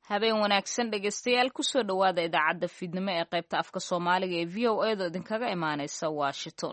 habeen wanaagsan dhegaystayaal kusoo dhowaada idaacadda fiidnimo ee qaybta afka soomaaliga ee v o edo idinkaga imaanaysa washington.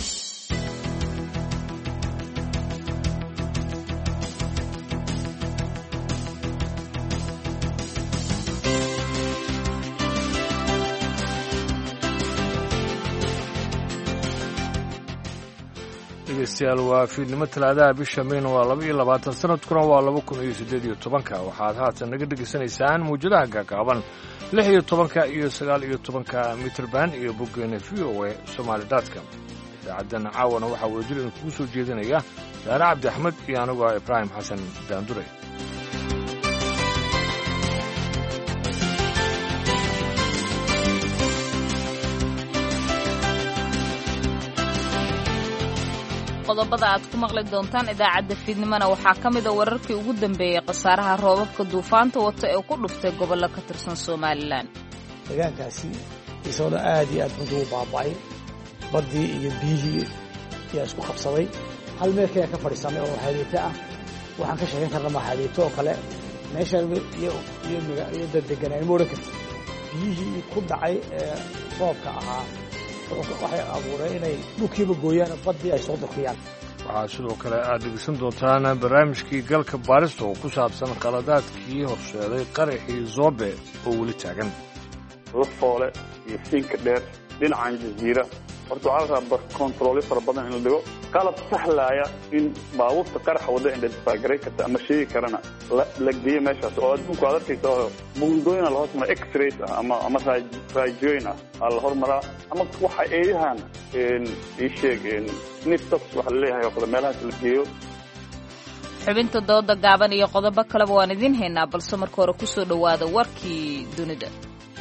dhegeystayaal waa fiidnimo talaadaha bisha mayna waa 22 sanadkuna waa 2018 waxaad haatan naga dhegaysanaysaan muujadaha gaagaaban 16 iyo 19 mitrban iyo boggeena VOA Somali.com. idaacadan caawana waxaa wadajir kugu soo jeedinaya Saare Cabdi Axmed iyo anigu Ibrahim Xasan Daandure. qodobada aad ku maqli doontaan idaacadda fiidnimona waxaa ka mid a wararkii ugu dambeeyey khasaaraha roobabka duufaanta wata ee ku dhuftay gobollo ka tirsan Somaliland. deegaankaasi isagoo aad iyo aad u baaba'ay baddii iyo biyihii ayaa isku qabsaday hal meel kale ka fadhiisanay oo xariirta ah waxaan ka sheegan karnaa ma xariirto oo kale meesha iyo deegaanay moodan kartay biyihii ku dhacay roobka ahaa waxay abuureen inay dhulkiiba gooyaan baddii ay soo durkiyaan. waxaa sidoo kale aad dhegeysan doontaan barnaamijkii galka baarista oo ku saabsan qaladaadkii horseeday qaraxii Zobe oo weli taagan. Lafoole iyo siinka dheer dhinacan jasiira horta waxaa la rabaa kontroole fara badan in la dhigo qalab sahlaya in baabuurta qaraxa wada identify garay karta ama sheegi karana la geeyo meeshaas oo adduunku aad arkaysa buundooyina la hoosmara x-rays ama raajooyin la hormaraa ama waxa eeyahan ii sheeg niftox waxa la leeyahay oo kale meelahaas la geeyo. xubinta dooda gaaban iyo qodobo kaleba waan idin haynaa balse marka hore kusoo dhowaada warkii dunida.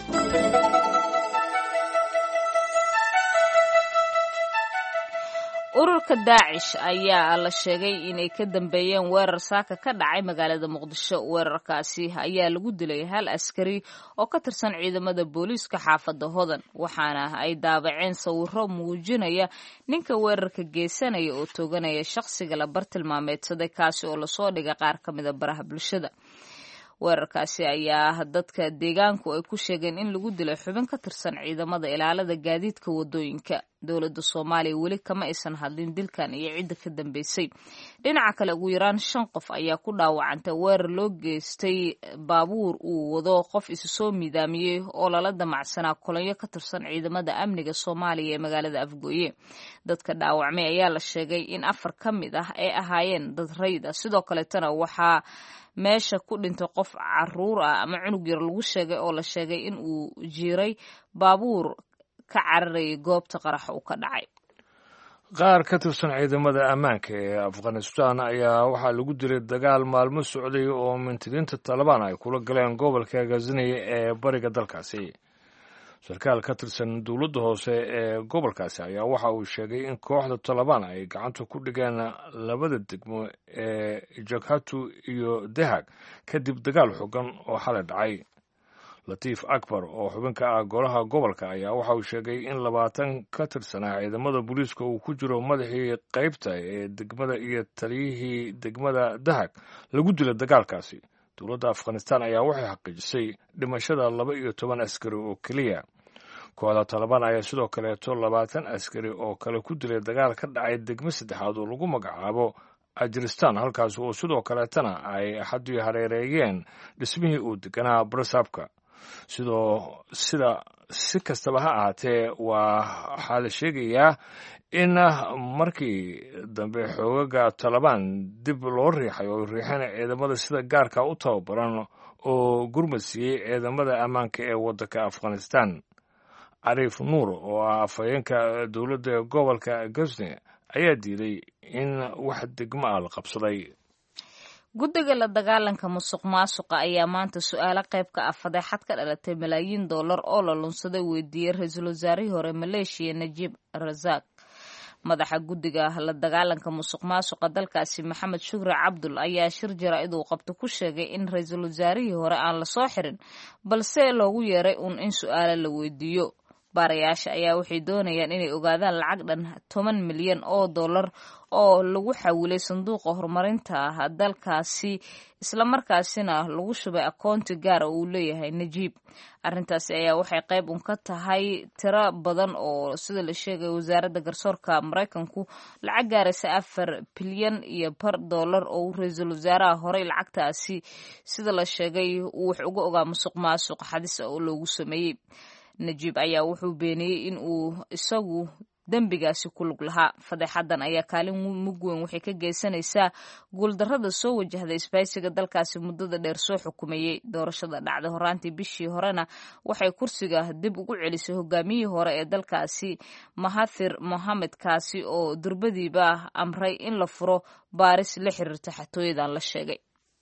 ururka Daacish ayaa la sheegay inay ka dambeeyeen weerar saaka ka dhacay magaalada Muqdisho. weerarkaasi ayaa lagu dilay hal askari oo ka tirsan ciidamada booliiska xaafadda Hodan, waxaana ay daabaceen sawirro muujinaya ninka weerarka geysanaya oo tooganaya shakhsiga la bartilmaameedsaday kaasi oo lasoo dhigay qaar ka mid a baraha bulshada. weerarkaasi ayaa dadka deegaanku ay ku sheegeen in lagu dilay xubin ka tirsan ciidamada ilaalada gaadiidka wadooyinka. dowladda Soomaaliya weli kama aysan hadlin dilkan iyo cidda ka dambeysay. dhinaca kale ugu yaraan 5 qof ayaa ku dhaawacantay weerar loo geystay baabuur uu wado qof isu soo miidaamiyey oo lala damacsanaa kolonyo ka tirsan ciidamada amniga Soomaaliya ee magaalada Afgooye. dadka dhaawacmay ayaa la sheegay in 4 ka mid ah ay ahaayeen dad rayid ah. sidoo kaleetana waxaa meesha ku dhintay qof caruur ah ama cunug yar lagu sheegay oo la sheegay in uu jiray baabuur ka cararayay goobta qaraxa uu ka dhacay. qaar ka tirsan ciidamada ammaanka ee Afghanistan ayaa waxaa lagu dilay dagaal maalmo socday oo mintidiinta Taliban ay kula galeen gobolka Ghazni ee bariga dalkaasi. sarkaal ka tirsan dowladda hoose ee gobolkaasi ayaa waxa uu sheegay in kooxda Taliban ay gacanta ku dhigeen labada degmo ee Jaghatu iyo Dehag kadib dagaal xooggan oo xalay dhacay. Latiif Akbar oo xubin ka ah golaha gobolka ayaa waxa uu sheegay in 20 ka tirsan ciidamada booliiska uu ku jiro madaxii qaybta ee degmada iyo taliyihii degmada Dehag lagu dilay dagaalkaasi. dowladda Afghanistan ayaa waxay xaqiijisay dhimashada 12 askari oo kaliya. kooxda Taliban ayaa sidoo kale 20 askari oo kale ku dilay dagaal ka dhacay degmo saddexaad oo lagu magacaabo Ajiristan, halkaas oo sidoo kaleetana ay xadii hareereeyeen dhismihii uu deganaa Brasabka. si kastaba ha ahaatee waxaa la sheegayaa in markii dambe xoogaga Taliban dib loo riixay oo riixeen ciidamada sida gaarka u tababaran oo gurmad siiyey ciidamada ammaanka ee waddanka Afghanistan. Arif Nuur oo ah afhayeenka dowladda gobolka Ghazni ayaa diiday in wax degmo ah la qabsaday. guddiga la dagaalanka musuqmaasuqa ayaa maanta su'aalo qayb ka ah fadeexad ka dhalatay malaayiin dollar oo la lunsaday weydiiyey ra-iisul wasaarihii hore Maleeshiya Najib Razak. madaxa guddiga la dagaalanka musuqmaasuqa dalkaasi Maxamed Shukri Cabdul ayaa shir jaraa'id uu qabto ku sheegay in ra-iisul wasaarihii hore aan la soo xirin balse loogu yeeray in su'aalo la weydiiyo. baarayaasha ayaa waxay doonayaan inay ogaadaan lacag dhan 10 milyan oo dollar oo lagu xawilay sanduuqa horumarinta dalkaasi islamarkaasina lagu shubay akoonti gaar uu leeyahay najiib. arrintaasi ayaa waxay qayb un ka tahay tiro badan oo sida la sheegay wasaaradda garsoorka maraykanku lacag gaaraysa $4 bilyan oo ra-iisul wasaaraha horey lacagtaasi sida la sheegay uu wax uga ogaa musuq maasuq xadis oo loogu sameeyey. najiib ayaa wuxuu beeniyey in uu isagu dembigaasi ku lug lahaa. fadeexadan ayaa kaalin mug weyn waxay ka geysanaysaa guuldarrada soo wajahda isbaysiga dalkaasi muddada dheer soo xukumayey. doorashada dhacday horaantii bishii horena waxay kursiga dib ugu celisay hogaamiyihii hore ee dalkaasi Mahathir Mohamed kaasi oo durbadiiba amray in la furo baaris la xiriirta xatooyadan la sheegay.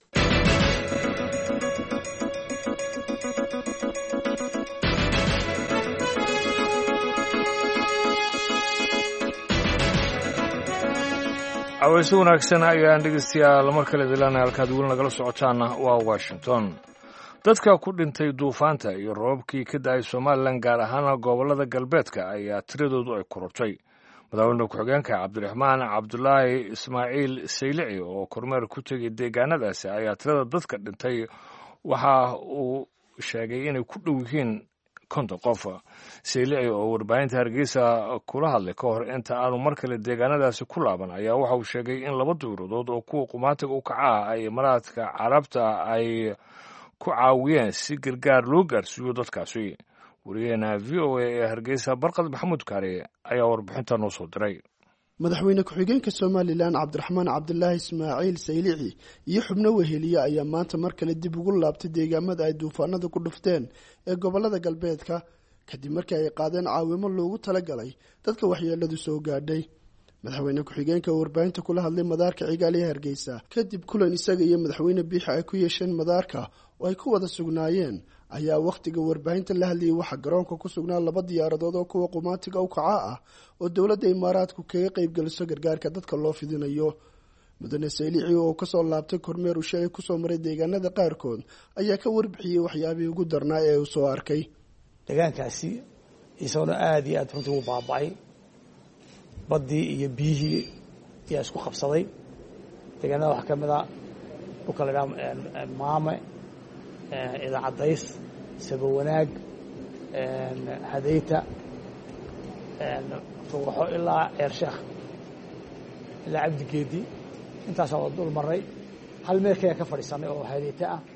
aweyso wanaagsan ayaan dhegeystayaal mar kale dilaanay halkaad weli nagala socotaana waa Washington. dadka ku dhintay duufaanta iyo roobabkii ka da'ay Somaliland gaar ahaan gobollada galbeedka ayaa tiradoodu ay korortay. madaxweyne ku-xigeenka Cabdiraxmaan Cabdulaahi Ismaaciil Saylici oo kormeer ku tegay deegaanadaasi ayaa tirada dadka dhintay waxa uu sheegay inay ku dhow yihiin 50 qof. Saylici oo warbaahinta Hargeysa kula hadlay ka hor inta aanu mar kale deegaanadaasi ku laaban ayaa waxa uu sheegay in 2 dowladood oo kuwa qumaatiga u kaca ay Imaaraadka Carabta ay ku caawiyeen si gargaar loo gaarsiiyo dadkaasi. wariyaheena VOA ee Hargeysa Barqad Maxamuud Kaari ayaa warbixinta noo soo diray. madaxweyne ku-xigeenka Somaliland Cabdiraxmaan Cabdulaahi Ismaaciil Saylici iyo xubno weheliya ayaa maanta mar kale dib ugu laabtay deegaamada ay duufaanadu ku dhufteen ee gobolada galbeedka kadib markii ay qaadeen caawimo loogu talagalay dadka waxyeeladu soo gaadhay. madaxweyne ku-xigeenka warbaahinta kula hadlay madaarka Cigaal ee Hargeysa kadib kulan isaga iyo madaxweyne Biixi ay ku yeesheen madaarka oo ay ku wada sugnaayeen ayaa waqtiga warbaahinta la hadlayay waxa garoonka ku sugnaa 2 diyaaradood oo kuwa qumaatiga u kaca ah oo dowladda Imaaraadku kaga qayb galiso gargaarka dadka loo fidinayo. mudane Saylici oo ka soo laabtay kormeer uu shalay ku soo maray deegaanada qaarkood ayaa ka warbixiyay waxyaabihii ugu darnaa ee uu soo arkay. deegaankaasi isagoo aad iyo aad runtii u baaba'ay badii iyo biyihii ayaa isku qabsaday. deegaanada waxa kamid ah u kala maame ida cadays sabo wanaag hadayta fuuxo ilaa Eersheekh ilaa Cabdigeedi intaas oo dul maray hal meel ka fadhiisanay oo hadayta ah.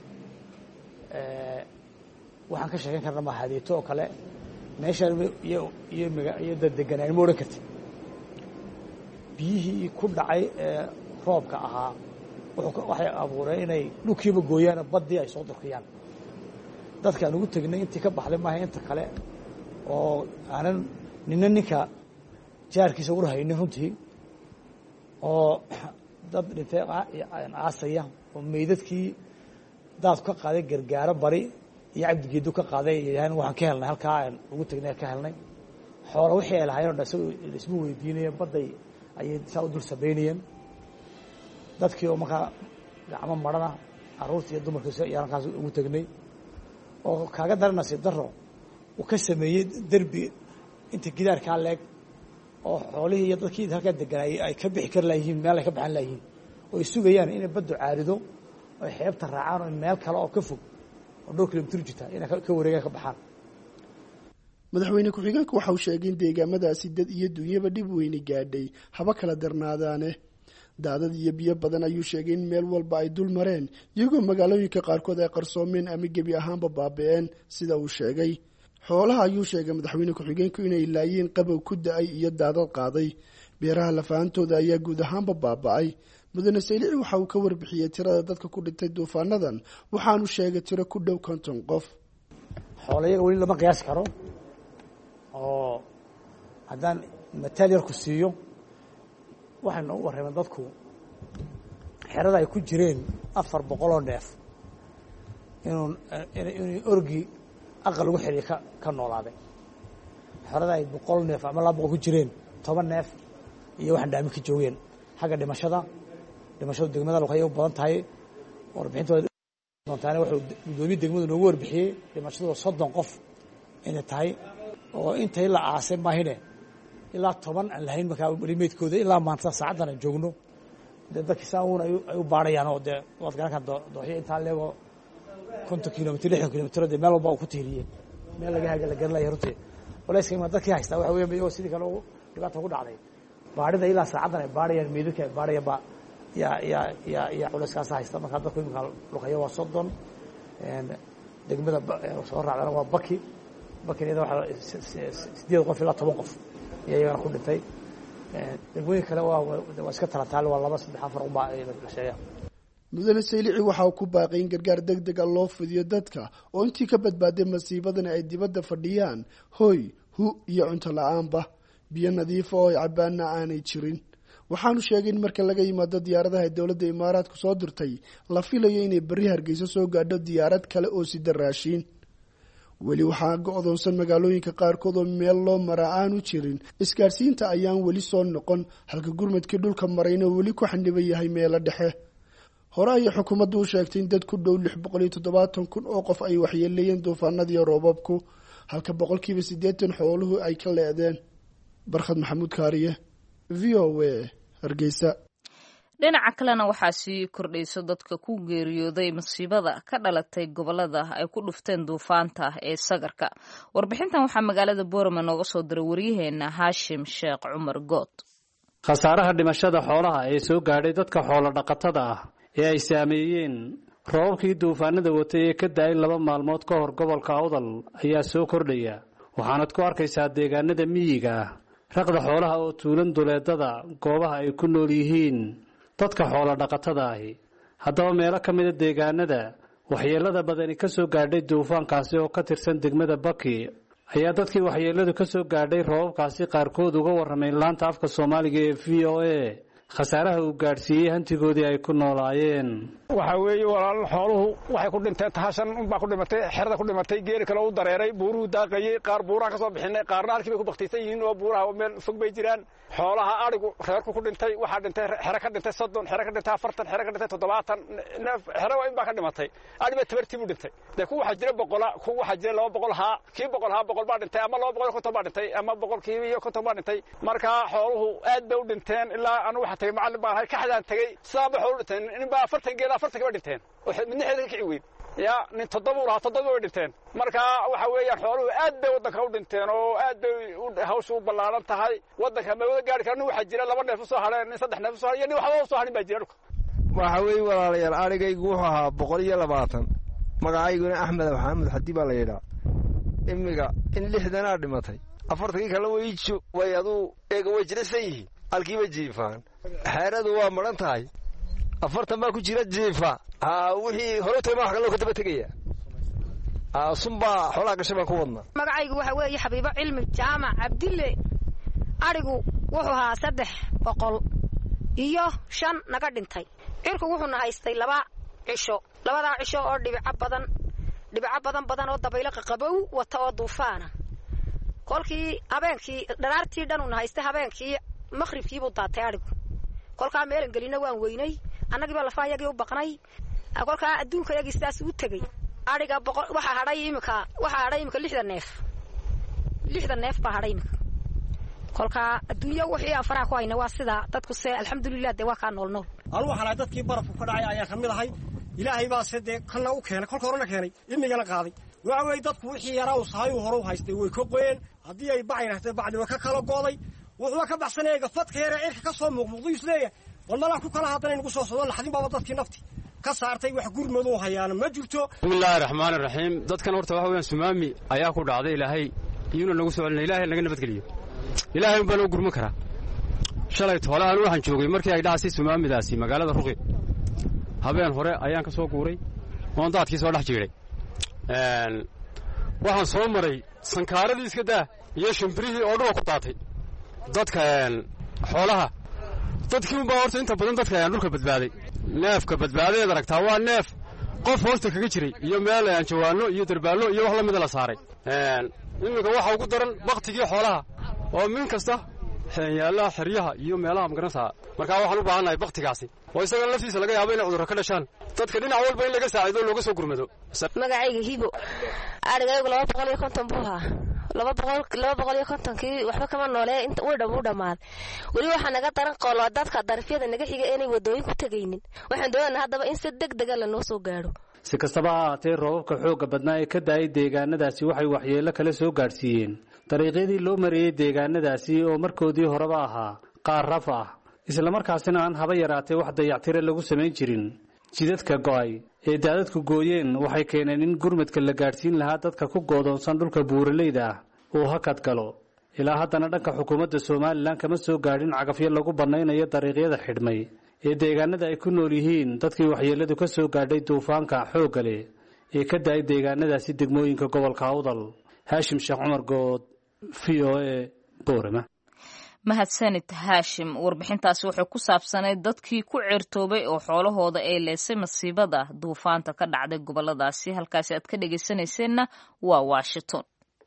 waxaan ka sheegan karnaa ma hadayto oo kale meeshaan iyo deganaan moodan kartid. biyihii ku dhacay roobka ahaa waxay abuureen inay dhulkiiba gooyaan badii ay soo durkiyaan. dadkaan ugu tagnay intii ka baxday maaha inta kale oo aanan ninka jaarkiisa u rahaynin runtii oo dad dhintay aasaya oo meydadkii daad ka qaaday gargaaro bari iyo Cabdigeedu ka qaaday yahan waxaan ka helnay halka aan ugu tagnay ka helnay xoolo wixii ay lahaayeen oo isma weydiinayeen baday ayay saa u dul sabeynayeen. dadkii oo markaa gacmo marana caruurtii iyo dumarkiisa ayaan halkaas ugu tagnay oo kaaga daran nasiib darro uu ka sameeyey derbi inta gidaarkaa leeg oo xoolihii iyo dadkii halkaa deganay ay ka bixi kar laayihiin meel ay ka baxan laayihiin oo ay sugayaan inay baddu caarido oo ay xeebta raacaan oo meel kale oo ka fog oo 2 kilomitir jirta inay ka wareegaan ka baxaan. madaxweyne ku-xigeenku waxa uu sheegay in deegaamadaasi dad iyo dunyaba dhib weyni gaadhay haba kala darnaadaane. daadad iyo biyo badan ayuu sheegay in meel walba ay dul mareen iyagoo magaalooyinka qaarkood ay qarsoomeen ama gebi ahaanba baaba'een sida uu sheegay. xoolaha ayuu sheegay madaxweyne ku-xigeenku inay laayeen qabow ku da'ay iyo daadad qaaday. beeraha lafaantooda ayaa guud ahaanba baaba'ay. mudane Saylici waxa uu ka warbixiyey tirada dadka ku dhintay duufaanadan waxaanu sheegay tiro ku dhow 50 qof. xoolayaga weli lama qiyaas karo oo haddaan mataal yar ku siiyo waxaynu u warrameen dadku xerada ay ku jireen 400 oo neef inuu orgi aqal ugu xiriir ka noolaaday. xerada ay 100 neef ama 200 ku jireen 10 neef iyo waxaan dhaamin ka joogeen. xagga dhimashada degmada waxay u badan tahay warbixintooda doontaane wuxuu gudoomiye degmadu noogu warbixiyey dhimashadu 30 qof inay tahay oo intay la aasay maahine ilaa 10 aan lahayn markaa welimeedkooda ilaa maanta saacadan aan joogno dadka saawun ay u baarayaan oo de wad garan ka dooxay inta leego 50 kilomitir 60 kilomitir de meel walba ku tiiriyeen meel laga haga la garanayo runtii walaashay ma dadkii haysta waxa weeyaan sidii kale ugu dhibaato ku dhacday baarida ilaa saacadan ay baarayaan meedka baaraya ba ya culeyskaas haysta marka dadku imika luqayo waa 30 degmada soo raacdana waa bakiyada waxa 8 qof ilaa 10 qof iyagana ku dhintay degmooyin kale waa iska talataal waa 2 3 4 uba la sheegay mudane saylici waxa uu ku baaqay in gargaar degdeg ah loo fidiyo dadka oo intii ka badbaaday masiibadan ay dibadda fadhiyaan hoy hu iyo cunto la'aanba biyo nadiif oo ay cabaana aanay jirin waxaanu sheegay in marka laga yimaado diyaaradaha dawladda Imaaraadku soo dirtay la filayo inay bari Hargeysa soo gaadho diyaarad kale oo sida raashin weli waxaa go'doonsan magaalooyinka qaarkood oo meel loo maraa aanu jirin isgaarsiinta ayaan weli soo noqon halka gurmadkii dhulka marayna weli ku xanniban yahay meelo dhexe hore ay xukuumaddu u sheegtay in dad ku dhow 670,000 oo qof ay waxyeeleeyeen duufaanadii roobabku halka 80% xooluhu ay ka leedeen barkhad maxamuud kaariye VOA Hargeysa dhinaca kalena waxaa sii kordhayso dadka ku geeriyooday masiibada ka dhalatay gobolada ay ku dhufteen duufaanta ee sagarka warbixintan waxaa magaalada Boorama nooga soo diray wariyaheena Haashim Sheekh Cumar Good khasaaraha dhimashada xoolaha ee soo gaadhay dadka xoolo dhaqatada ah ee ay saameeyeen roobkii duufaanada watay ee ka daay 2 maalmood ka hor gobolka Awdal ayaa soo kordhaya waxaanad ku arkaysaa deegaanada miyiga raqda xoolaha oo tuulan duleedada goobaha ay ku nool yihiin dadka xoolo dhaqatada ah haddaba meelo ka mid ah deegaanada waxyeelada badani ka soo gaadhay duufaankaasi oo ka tirsan degmada Baki ayaa dadkii waxyeeladu ka soo gaadhay roobkaasi qaarkood uga warramay laanta afka Soomaaliga ee VOA khasaaraha uu gaarsiiyay hantigoodii ay ku noolaayeen waxa weeye walaal xooluhu waxay ku dhinteen tahashan unbaa ku dhimatay xerada ku dhimatay geeri kale u dareeray buuruhu daaqayay qaar buuraha ka soo bixinay qaarna halkii bay ku baqtaysan yihiin oo buuraha meel fog bay jiraan xoolaha arigu reerku ku dhintay waxa dhintay xero ka dhintay 30 xero ka dhintay 40 xero ka dhintay 70 neef xero in baa ka dhimatay adiba tabartii buu dhintay de ku waxa jira 100 ku waxa jira 200 ha kii 100 baa dhintay ama 200 baa dhintay ama 100 iyo 50 baa dhintay marka xooluhu aad bay u dhinteen ilaa anu waxa tagay macallin baan ka xadaan tagay saaba xoolo dhinteen in baa 40 geela 40 ba dhinteen waxa midna xeelka kici weyn ya nin 7 way dhinteen marka waxa weeyaan xooluhu aad bay wadanka u dhinteen oo aad bay hawshu u ballaaran tahay wadanka ma wada gaari karno waxa jira 2 neef soo hareen 3 neef soo hareen waxa soo harin baa jira waxa weey walaalayaal arigaygu wuxuu ahaa 120 magacayguna Axmed Maxamed Xaddi baa la yiraahdaa imiga in 60 dhimatay 40 kale way adu eega way jirasay halkiiba jiifaan xeeradu waa maran tahay 40 baa ku jira jiifa wixii hore tayma wax kale ka daba tagaya sumba xoolaha gashay baan ku wadnaa magacaygu waxa weeye Xabiibo Cilmi Jaamac Cabdille arigu wuxuu ahaa 300 iyo 5 naga dhintay cirku wuxuu haystay 2 cisho 2 cisho oo dhibica badan oo dabaylo qabow wata oo duufaana kolkii habeenkii dharaartii dhan uu haystay habeenkii maqribkii buu daatay arigu kolka meel galina waan weynay annagiba lafaayagii u baqnay kolka adduunka yagii sidaas u tagay ariga waxa hadhay imika 60 neef baa hadhay imika kolka adduunyo wixii aan faraha ku hayna waa sida dadku see alxamdulillah de waa ka nool waxa dadkii barafku ka dhacay ayaa kamid ahay ilaahay baa sidee kana u keenay kolka horena keenay imigana qaaday waxa weey dadku wixii yaraa u sahay hore u haystay way ka qoyeen hadii ay bacaynaatay bacdi ka kala gooday wuxuu ka baxsanayga fadka yar cirka ka soo muuqdo isleeyahay walmala ku kala hadana inagu soo socdo laxdin baa dadkii nafti ka saartay wax gurmadu hayaan ma jirto bismillaahir rahmaanir rahiim dadkan horta waxa weeyaan sumaami ayaa ku dhacday ilaahay iyuna nagu soo celinay ilaahay naga nabad geliyo ilaahay baa noo gurma kara shalay toolahan waxaan joogay markii ay dhacay sumaamidaasi magaalada Ruqi habeen hore ayaan ka soo guuray oo daadkii soo dhex jiray waxaan soo maray sankaaradii iska daa iyo shimbirihii oo dhulka ku daatay dadka xoolaha dadkii baa horta inta badan dadka ayaan dhulka badbaaday neefka badbaaday aragtaa waa neef qof hoosta kaga jiray iyo meel aan jawaano iyo darbaalo iyo wax la mid la saaray imika waxa ugu daran waqtigii xoolaha oo min kasta yaala xiriyaha iyo meelaha magaranaysa marka waxaan u baahanahay waqtigaasi oo isaga laftiisa laga yaabo in cudurro ka dhashaan dadka dhinac walba in laga saacido looga soo gurmado magacayga Hibo arigaygu 250 buu ahaa 250 waxba kama noolee inta uu dhammaad wali waxa naga daran qoolo dadka darafyada naga xiga inay wadooyin ku tagaynin waxaan doonaynaa hadaba in si degdeg ah la noo soo gaaro si kastaba ha ahaatee roobabka xoogga badnaa ee ka daayay deegaanadaasi waxay waxyeello kale soo gaadhsiiyeen dariiqyadii loo mariyey deegaanadaasi oo markoodii horeba ahaa qaar raf ah islamarkaasina aan haba yaraatee wax dayactire lagu samayn jirin jidadka go'ay ee daadadku gooyeen waxay keeneen in gurmadka la gaadhsiin lahaa dadka ku goodoonsan dhulka buuraleyda ah uu hakad galo ilaa haddana dhanka xukuumadda somalilan kama soo gaadhin cagafyo lagu bannaynayo dariiqyada xidhmay ee deegaanada ay ku nool yihiin dadkii waxyeelladu ka soo gaadhay duufaanka xoogga leh ee ka daayay deegaanadaasi degmooyinka gobolka awdal haashim sheekh cumar good v o a boorama mahadsanid haashim warbixintaasi waxay ku saabsanayd dadkii ku ceertoobay oo xoolahooda ay leesay masiibada duufaanta ka dhacday goboladaasi halkaasi aad ka dhegaysanayseena waa Washington.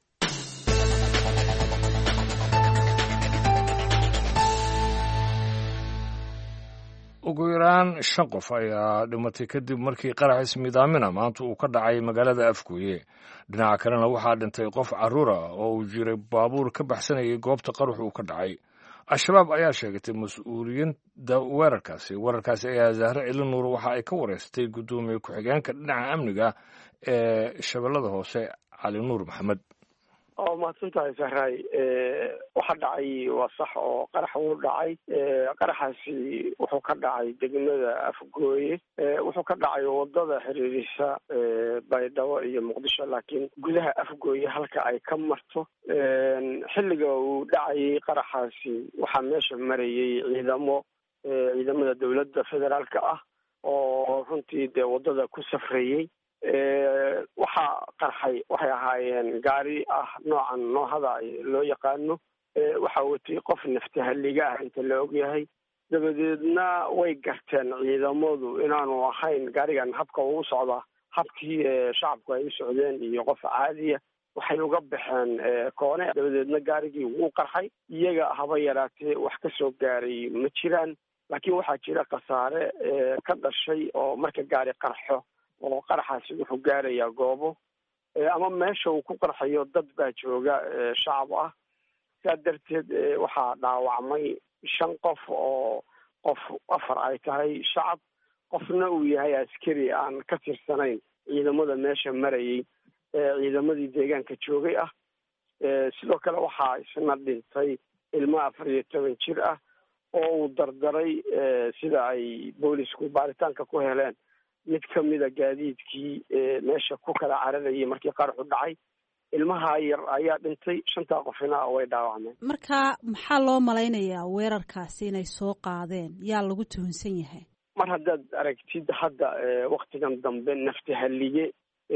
ugu yaraan 5 qof ayaa dhimatay kadib markii qarax ismiidaamina maanta uu ka dhacay magaalada Afgooye. dhinaca kalena waxaa dhintay qof carruur ah oo uu jiray baabuur ka baxsanayay goobta qarax uu ka dhacay. Al-Shabaab ayaa sheegatay mas'uuliyadda weerarkaasi ayaa Zahra Cili Nuur waxa ay ka wareystay gudoomiye ku-xigeenka dhinaca amniga ee Shabeellada Hoose Cali Nuur Maxamed. oo maadsantahay Zahray waxa dhacay waa sax oo qarax uu dhacay qaraxaasi wuxuu ka dhacay degmada Afgooye wuxuu ka dhacay wadada xiriirisa Baydhabo iyo Muqdisho laakiin gudaha Afgooye halka ay ka marto xilliga uu dhacay qaraxaasi waxa meesha marayay ciidamada dawladda federaalka ah oo runtii wadada ku safrayay waxa qarxay waxay ahaayeen gaari ah noohada loo yaqaano waxa watay qof naftahaliga ah inta la ogyahay dabadeedna way garteen ciidamadu inaanu ahayn gaarigan habka uu socda habkii shacabku ay u socdeen iyo qof caadiya waxay uga baxeen koone dabadeedna gaarigii wuu qarxay iyaga haba yaraatee wax ka soo gaaray ma jiraan laakiin waxaa jira khasaare ka dhashay oo marka gaari qarxo oo qaraxaasi wuxuu gaarayaa goobo ama meesha uu ku qarxayo dad baa jooga shacab ah sidaa darteed waxaa dhaawacmay 5 qof oo qof 4 ay tahay shacab qofna uu yahay askari aan ka tirsanayn ciidamada meesha marayay ciidamadii deegaanka joogay ah sidoo kale waxaa isna dhintay ilmo 14 jir ah oo uu dardaray sida ay boolisku baaritaanka ku heleen mid ka mida gaadiidkii meesha ku kala cararayay markii qaraxu dhacay ilmaha yar ayaa dhintay 5 qofina way dhaawacmeen. marka maxaa loo malaynayaa weerarkaasi inay soo qaadeen yaa lagu tuhunsan yahay mar haddaad aragtid hadda waqtigan dambe naftahalige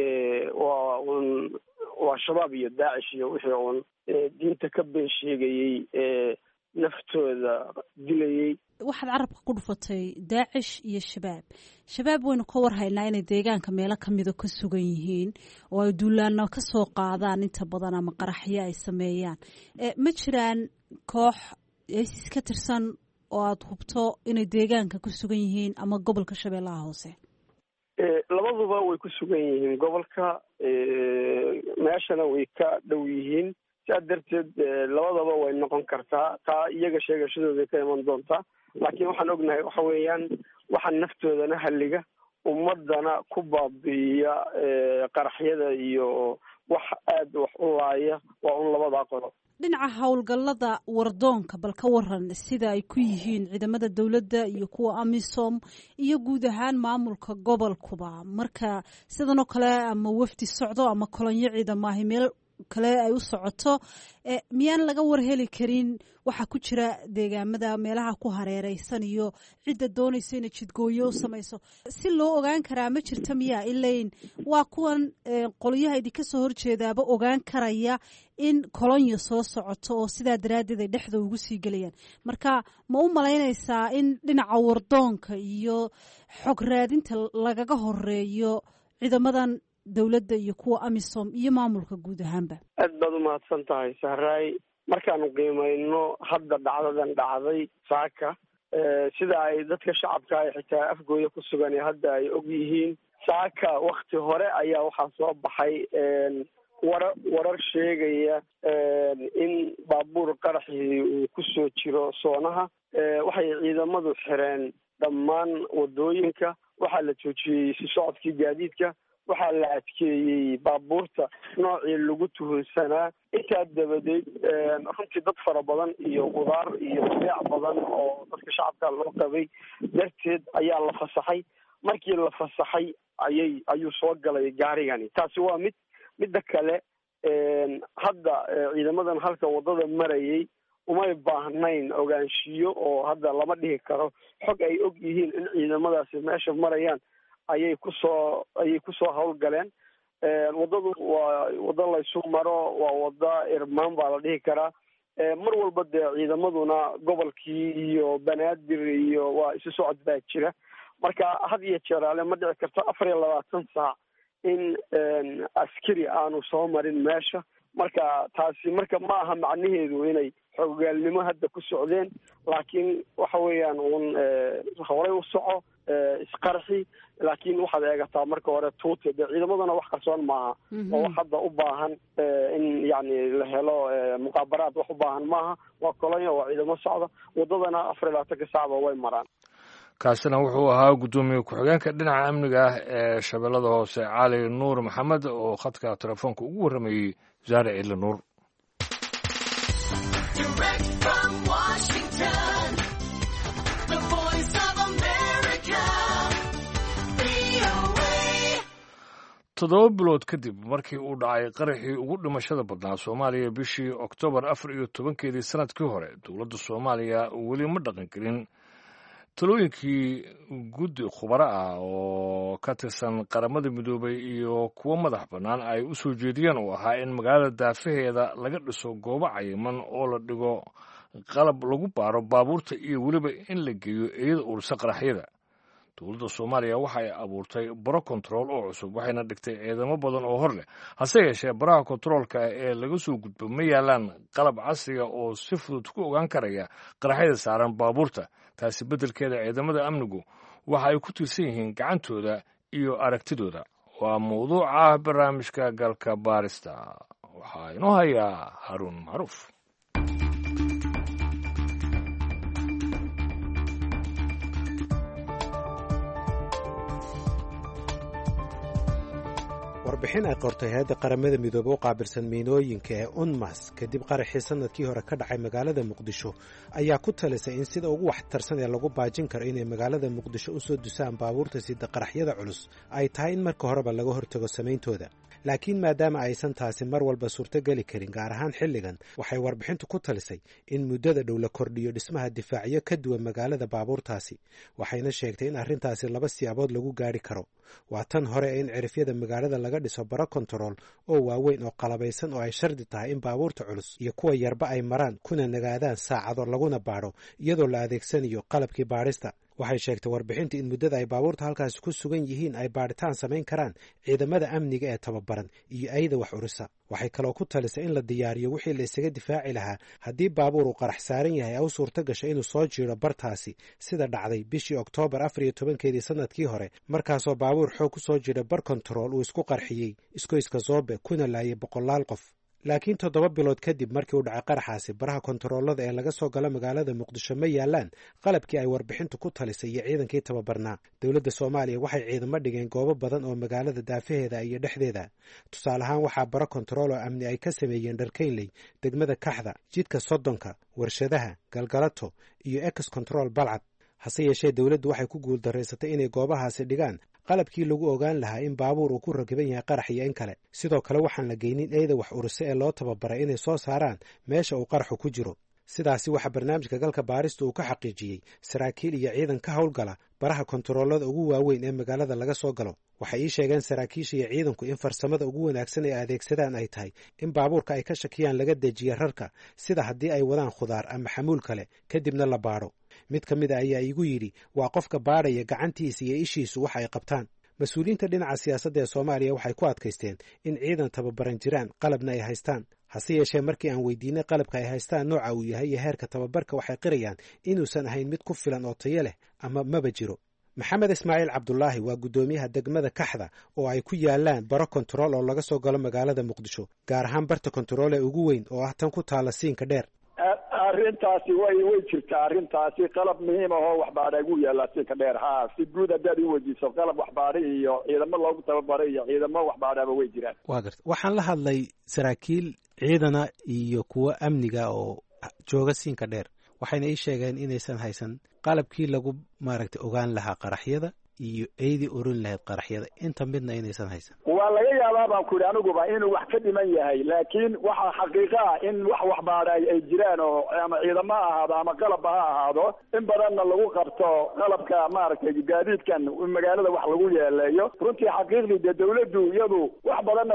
waa shabaab iyo daacish iyo wixii uun diinta ka been sheegayey naftooda dilayay. waxaad carabka ku dhufatay daacish iyo shabaab waynu ka warhaynaa inay deegaanka meelo kamida ka sugan yihiin oo ay duulaano ka soo qaadaan inta badan ama qaraxyo ay sameeyaan ma jiraan koox ISIS ka tirsan oo aad hubto inay deegaanka ku sugan yihiin ama gobolka Shabeellaha Hoose? labaduba way ku sugan yihiin gobolka meeshana way ka dhow yihiin sidaa darteed labadaba way noqon kartaa taa iyaga sheegashadooda ka iman doontaa laakiin waxaan ognahay waxa weeyaan waxa naftoodana halliga ummadana ku baabi'iya qaraxyada iyo wax aad wax u laaya waa un labada qolo. dhinaca howlgallada wardoonka bal ka waran sida ay ku yihiin ciidamada dawladda iyo kuwa AMISOM iyo guud ahaan maamulka gobolkuba marka sidan oo kale ama wafdi socdo ama kolonyo ciidamaahi meel kale ay u socoto miyaan laga warheli karin waxa ku jira deegaamada meelaha ku hareereysan iyo cidda doonaysa inay jidgooyo u samayso si loo ogaan karaa ma jirta miyaa ilayn waa kuwan qolyaha idinka soo horjeedaaba ogaan karaya in kolonyo soo socoto oo sidaa daraaddeed ay dhexda ugu sii gelayaan marka ma u malaynaysaa in dhinaca wardoonka iyo xog raadinta lagaga horeeyo ciidamadan dawladda iyo kuwa AMISOM iyo maamulka guud ahaanba? aad baad u mahadsan tahay Sahray markaanu qiimayno hadda dhacdadan dhacday saaka sida ay dadka shacabka ay xitaa Afgooye ku sugan hadda ay og yihiin saaka waqti hore ayaa waxaa soo baxay warar sheegaya in baabuur qaraxii uu kusoo jiro soonaha. waxay ciidamadu xireen dhammaan wadooyinka, waxaa la joojiyey si socodkii gaadiidka, waxaa la adkeeyey baabuurta noocii lagu tuhunsanaa. intaa dabadeed runtii dad fara badan iyo qudaar iyo beec badan oo dadka shacabka loo qabay darteed ayaa la fasaxay. markii la fasaxay ayuu soo galay gaarigani. taasi waa midda kale. hadda ciidamadan halka wadada marayay umay baahnayn ogaanshiyo oo hadda lama dhihi karo xog ay og yihiin in ciidamadaasi meesha marayaan ayay kusoo hawlgaleen. wadadu waa wada laysu maro, waa wada irmaan baa la dhihi karaa. mar walba dee ciidamaduna gobolkii iyo banaadir iyo waa isu socod baa jira. marka had iyo jeeraale ma dhici karto 24 saac in askari aanu soo marin meesha. marka taasi marka ma aha macnaheedu inay xoogaalnimo hadda ku socdeen, laakiin waxa weeyaan uun horay u soco isqarxi. laakiin waxaad eegataa marka hore tuute dee ciidamadana wax qarsoon maaha oo wax hadda u baahan in yani la helo muqaabaraad wax u baahan maaha. waa kolonya, waa ciidamo socda, wadadana 24 saacba way maraan. kaasina wuxuu ahaa guddoomiye ku-xigeenka dhinaca amniga ah ee shabeellada hoose cali nuur maxamed oo khadka telefoonka ugu warramayey zaare cili nuur. toddoba bilood kadib markii uu dhacay qaraxii ugu dhimashada badnaa Soomaaliya bishii Oktoobar 14 sanadkii hore, dowladda Soomaaliya weli ma dhaqan gelin talooyinkii guddi khubaro ah oo ka tirsan qaramada midoobay iyo kuwo madax bannaan ay u soo jeediyeen oo ahaa in magaalada daafaheeda laga dhiso goobo cayiman oo la dhigo qalab lagu baaro baabuurta iyo weliba in la geeyo iyada ursa qaraxyada. dowladda Soomaaliya waxay abuurtay baro control oo cusub, waxayna dhigtay ciidamo badan oo hor leh. hase yeeshee baraha controlka ee laga soo gudbo ma yaalaan qalab casriga oo si fudud ku ogaan karaya qaraxyada saaran baabuurta. taasi beddelkeeda ciidamada amnigu waxa ay ku tirsan yihiin gacantooda iyo aragtidooda. waa mawduuca barnaamijka galka baarista. waxaa inoo hayaa Haruun Macruuf. warbixin ay qortay hay-adda qaramada midoobe u qaabilsan miinooyinka ee UNMAS kadib qaraxii sanadkii hore ka dhacay magaalada Muqdisho ayaa ku talisay in sida ugu waxtarsan ee lagu baajin karo inay magaalada Muqdisho u soo dusaan baabuurta sida qaraxyada culus ay tahay in marka horeba laga hortago samayntooda. laakiin maadaama aysan taasi mar walba suurtogeli karin, gaar ahaan xilligan, waxay warbixintu ku talisay in muddada dhow la kordhiyo dhismaha difaacyo ka duwan magaalada baabuurtaasi. waxayna sheegtay in arrintaasi laba siyaabood lagu gaari karo. waa tan hore in cirifyada magaalada laga dhiso baro kontarool oo waaweyn oo qalabaysan oo ay shardi tahay in baabuurta culus iyo kuwa yarba ay maraan kuna nagaadaan saacado laguna baadho iyadoo la adeegsanayo qalabkii baadhista. waxay sheegtay warbixinta in muddada ay baabuurta halkaasi ku sugan yihiin ay baadhitaan samayn karaan ciidamada amniga ee tababaran iyo ayada wax urisa. waxay kaloo ku talisay in la diyaariyo wixii la isaga difaaci lahaa haddii baabuur uu qarax saaran yahay ay u suurto gasho inuu soo jiiro bartaasi, sida dhacday bishii Oktoobar 14 sanadkii hore, markaasoo baabuur xoog ku soo jira bar kontarool uu isku qarxiyey iskoyska Zoobe kuna laayay 100 qof. laakiin 7 bilood kadib markii uu dhacay qaraxaasi, baraha kontaroolada ee laga soo galo magaalada Muqdisho ma yaalaan qalabkii ay warbixintu ku talisay iyo ciidankii tababarnaa. dowladda Soomaaliya waxay ciidamo dhigeen goobo badan oo magaalada daafaheeda iyo dhexdeeda. tusaale ahaan waxaa baro kontarool oo amni ay ka sameeyeen Dharkeynley, degmada Kaxda, jidka Sodonka, Warshadaha, Galgalato iyo Ex Control Balcad. hase yeeshee dowladdu waxay ku guuldareysatay inay goobahaasi dhigaan qalabkii lagu ogaan lahaa in baabuur uu ku rakiban yahay qarax iyo in kale. sidoo kale waxaan la geynin eeda wax uruse ee loo tababaray inay soo saaraan meesha uu qaraxu ku jiro. sidaasi waxaa barnaamijka galka baarista uu ka xaqiijiyey saraakiil iyo ciidan ka howlgala baraha kontaroolada ugu waaweyn ee magaalada laga soo galo. waxay ii sheegeen saraakiisha iyo ciidanku in farsamada ugu wanaagsan ee adeegsadaan ay tahay in baabuurka ay ka shakiyaan laga dejiya rarka, sida haddii ay wadaan khudaar ama xamuul kale, kadibna la baadho. mid ka mid a ayaa igu yidhi waa qofka baadhaya gacantiisa iyo ishiisu wax ay qabtaan. mas-uuliyiinta dhinaca siyaasadda ee Soomaaliya waxay ku adkaysteen in ciidan tababaran jiraan, qalabna ay haystaan. hase yeeshee markii aan weydiinay qalabka ay haystaan nooca uu yahay iyo heerka tababarka, waxay qirayaan inuusan ahayn mid ku filan oo tayo leh ama maba jiro. maxamed ismaaciil cabdulaahi waa guddoomiyaha degmada kaxda oo ay ku yaalaan baro kontarool oo laga soo galo magaalada muqdisho gaar ahaan barta kontarool ee ugu weyn oo ah tan ku taala siinka dheer. arrintaasi way jirtaa arrintaasi qalab muhiim ahoo waxbaadha ugu yaallaa siinka dheer ha si guud haddaad u weydiiso qalab waxbaadha iyo ciidamo loogu tababaray iyo ciidamo waxbaadhaba way jiraan. waa garta waxaan la hadlay saraakiil ciidana iyo kuwo amniga oo jooga siinka dheer waxayna ii sheegeen inaysan haysan qalabkii lagu maaragtay ogaan lahaa qaraxyada iyo eydii oran lahayd qaraxyada inta midna inaysan haysan. waa laga yaabaa baan ku yidhi aniguba inuu wax ka dhiman yahay laakiin waxaa xaqiiqa ah in waxbaadha ay jiraan oo ama ciidamo ha ahaado ama qalabba ha ahaado in badanna lagu qabto qalabka maaragtay gaadiidkan magaalada wax lagu yeeleeyo. runtii xaqiiqdii dee dawladdu iyadu wax badanna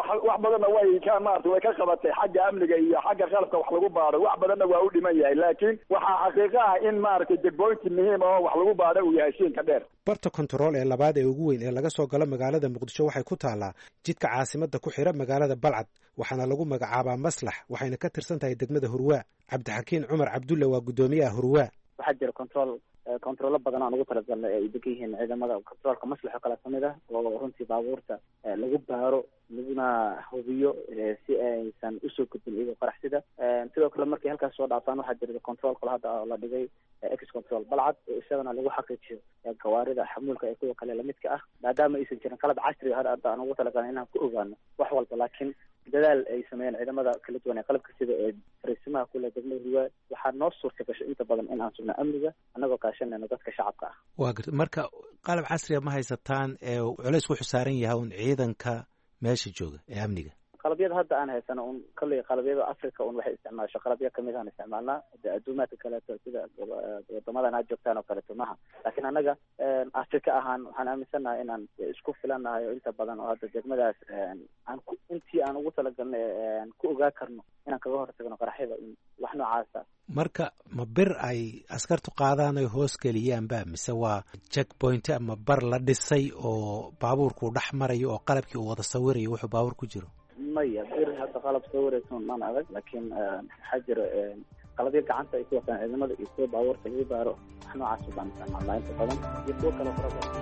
way ka maarata way ka qabatay xagga amniga iyo xagga qalabka wax lagu baadho wax badanna waa u dhiman yahay laakiin waxaa xaqiiqa ah in maaragtay degboynti muhiim oo wax lagu baadho uu yahay siinka dheer. barta kontarool ee labaad ee ugu weyn ee laga soo galo magaalada muqdisho waxay ku taallaa jidka caasimadda ku xira magaalada balcad waxaana lagu magacaabaa maslax waxayna ka tirsan tahay degmada hurwaa. cabdixakiin cumar cabdulle waa guddoomiyaha hurwaa. waxaa jira kontaroolo badan aan ugu talagalnay ay degan yihiin ciidamada kontaroolka maslax oo kale kamid ah oo runtii baabuurta lagu baaro laguna hubiyo si aysan usoo gudbin iyagoo qaraxsida. sidoo kale markay halkaas soo dhaafaan waxaa jira control kale hadda la dhigay ex control balcad oo isagana lagu xaqiijiyo gawaarida xamuulka ee kuwa kale lamidka ah maadaama aysan jirin qalab casri hadda aan ugu talagalnay inaan ku ogaano wax walba laakiin dadaal ay sameeyeen ciidamada kala duwan ee qalabka sida ee fariisimaha kule degmada hurwaa waxaa noo suurta gasho inta badan in aan sugno amniga annagoo kaashanayno dadka shacabka ah. waa garta marka qalab casriga ma haysataan ee culays ku xusaaran yahay un ciidanka meesha jooga ee amniga? qalabyada hadda aan haysano un kalley qalabyada Africa un waxay isticmaasho qalabyo kamid ah isticmaalnaa adduumaadka kale sida wadamadan aad joogtaan oo kale tumaha laakiin anaga Africa ahaan waxaan aaminsanahay inaan isku filanahay inta badan oo hadda degmadaas aan intii aan ugu talagalnay ku ogaa karno inaan kaga hortagno qaraxyada wax noocaasa. marka ma bir ay askartu qaadaan ay hoos geliyaan ba mise waa checkpoint ama bar la dhisay oo baabuurku dhex marayo oo qalabkii uu wada sawirayo wuxuu baabuur ku jiro? maya bir hadda qalab sawiraysan maan adag laakiin waxaa jira qalabyo gacanta ay ku wataan ciidamada iyo kuwa baabuurta lagu baaro wax noocaas baan isticmaalnaa inta badan iyo kuwo kale fara badan.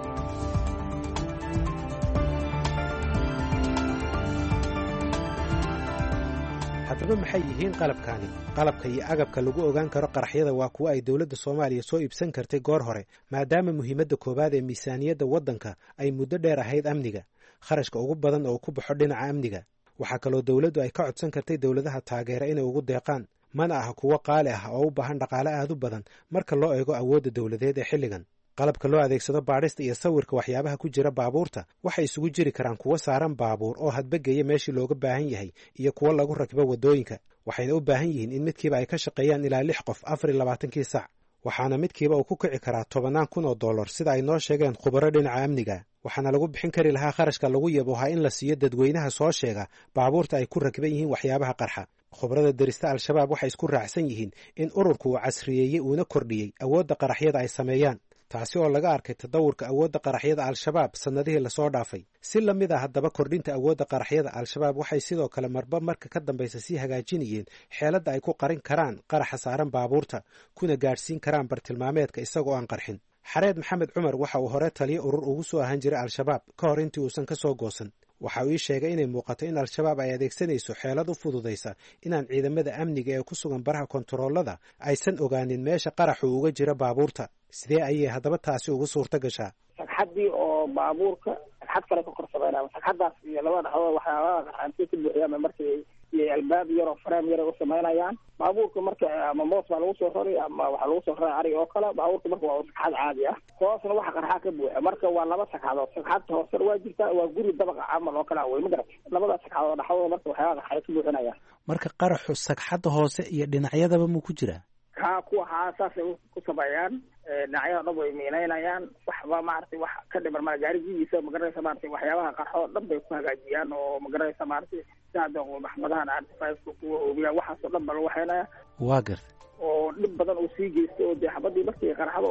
haddaba maxay yihiin qalabkaani? qalabka iyo agabka lagu ogaan karo qaraxyada waa kuwo ay dowladda Soomaaliya soo iibsan kartay goor hore maadaama muhiimadda koowaad ee miisaaniyadda waddanka ay muddo dheer ahayd amniga kharashka ugu badan oo ku baxo dhinaca amniga. waxaa kaloo dowladdu ay ka codsan kartay dowladaha taageera inay ugu deeqaan mana aha kuwo qaali ah oo u baahan dhaqaale aad u badan marka loo eego awoodda dowladeed ee xilligan. qalabka loo adeegsado baadhista iyo sawirka waxyaabaha ku jira baabuurta waxay isugu jiri karaan kuwo saaran baabuur oo hadbageeya meeshii looga baahan yahay iyo kuwo lagu rakibo waddooyinka waxayna u baahan yihiin in midkiiba ay ka shaqeeyaan ilaa 6 qof 24 saac waxaana midkiiba uu ku kici karaa $10,000 sida ay noo sheegeen khubaro dhinaca amniga. waxaana lagu bixin kari lahaa kharashka lagu yabohaa in la siiyo dadweynaha soo sheega baabuurta ay ku rakiban yihiin waxyaabaha qarxa. khubarada derista al-shabaab waxay isku raacsan yihiin in ururku uu casriyeeyey uuna kordhiyey awoodda qaraxyada ay sameeyaan taasi oo laga arkay tadawurka awoodda qaraxyada al-shabaab sannadihii lasoo dhaafay. si la mid ah haddaba kordhinta awoodda qaraxyada al-shabaab waxay sidoo kale marba marka ka dambaysa sii hagaajinayeen xeeladda ay ku qarin karaan qaraxa saaran baabuurta kuna gaadhsiin karaan bartilmaameedka isagoo aan qarxin. xareed maxamed cumar waxa uu hore taliyo urur ugu soo ahaan jiray al-shabaab ka hor intii uusan ka soo goosan. waxa uu ii sheegay inay muuqato in al-shabaab ay adeegsanayso xeelad u fududaysa inaan ciidamada amniga ee ku sugan baraha kontaroolada aysan ogaanin meesha qaraxu uga jira baabuurta. sidee ayay haddaba taasi ugu suurta gashaa? sagxaddii oo baabuurka sagxad kale ka korsameynaya sagxaddaas iyo labada dhaxdood waxyaabaha qaxaantiya ku buuxiyaan markii iyo albaab yar oo faraam yar u samaynayaan baabuurka marka ama moos baa lagu soo rari ama waxaa lagu soo raray ari oo kale baabuurka marka waa sagxad caadi ah hoosna waxa qarxaa ka buuxa marka waa laba sagxadood sagxadta hoose waa jirtaa waa guri dabaqa camal oo kale way ma garat labada sagxadood dhaxdood marka waxyaabaha qarxay ka buuxinayaan. marka qaraxu sagxadda hoose iyo dhinacyadaba muu ku jiraa? kuwa saasay ku sameeyaan dhinacyada dhan way miinaynayaan waxba maaragtay wax ka dhiman ma gaarigiisa magaranaysa maaragtay waxyaabaha qarxo dhan bay ku hagaajiyaan oo magaranaysa maaragtay saada maxmadahan artifaceka kuwa oobiyaan waxaasoo dhan ba lagu waxaynaya. waa gartay oo dhib badan uu sii geysto oo dee xabadii markii qarxado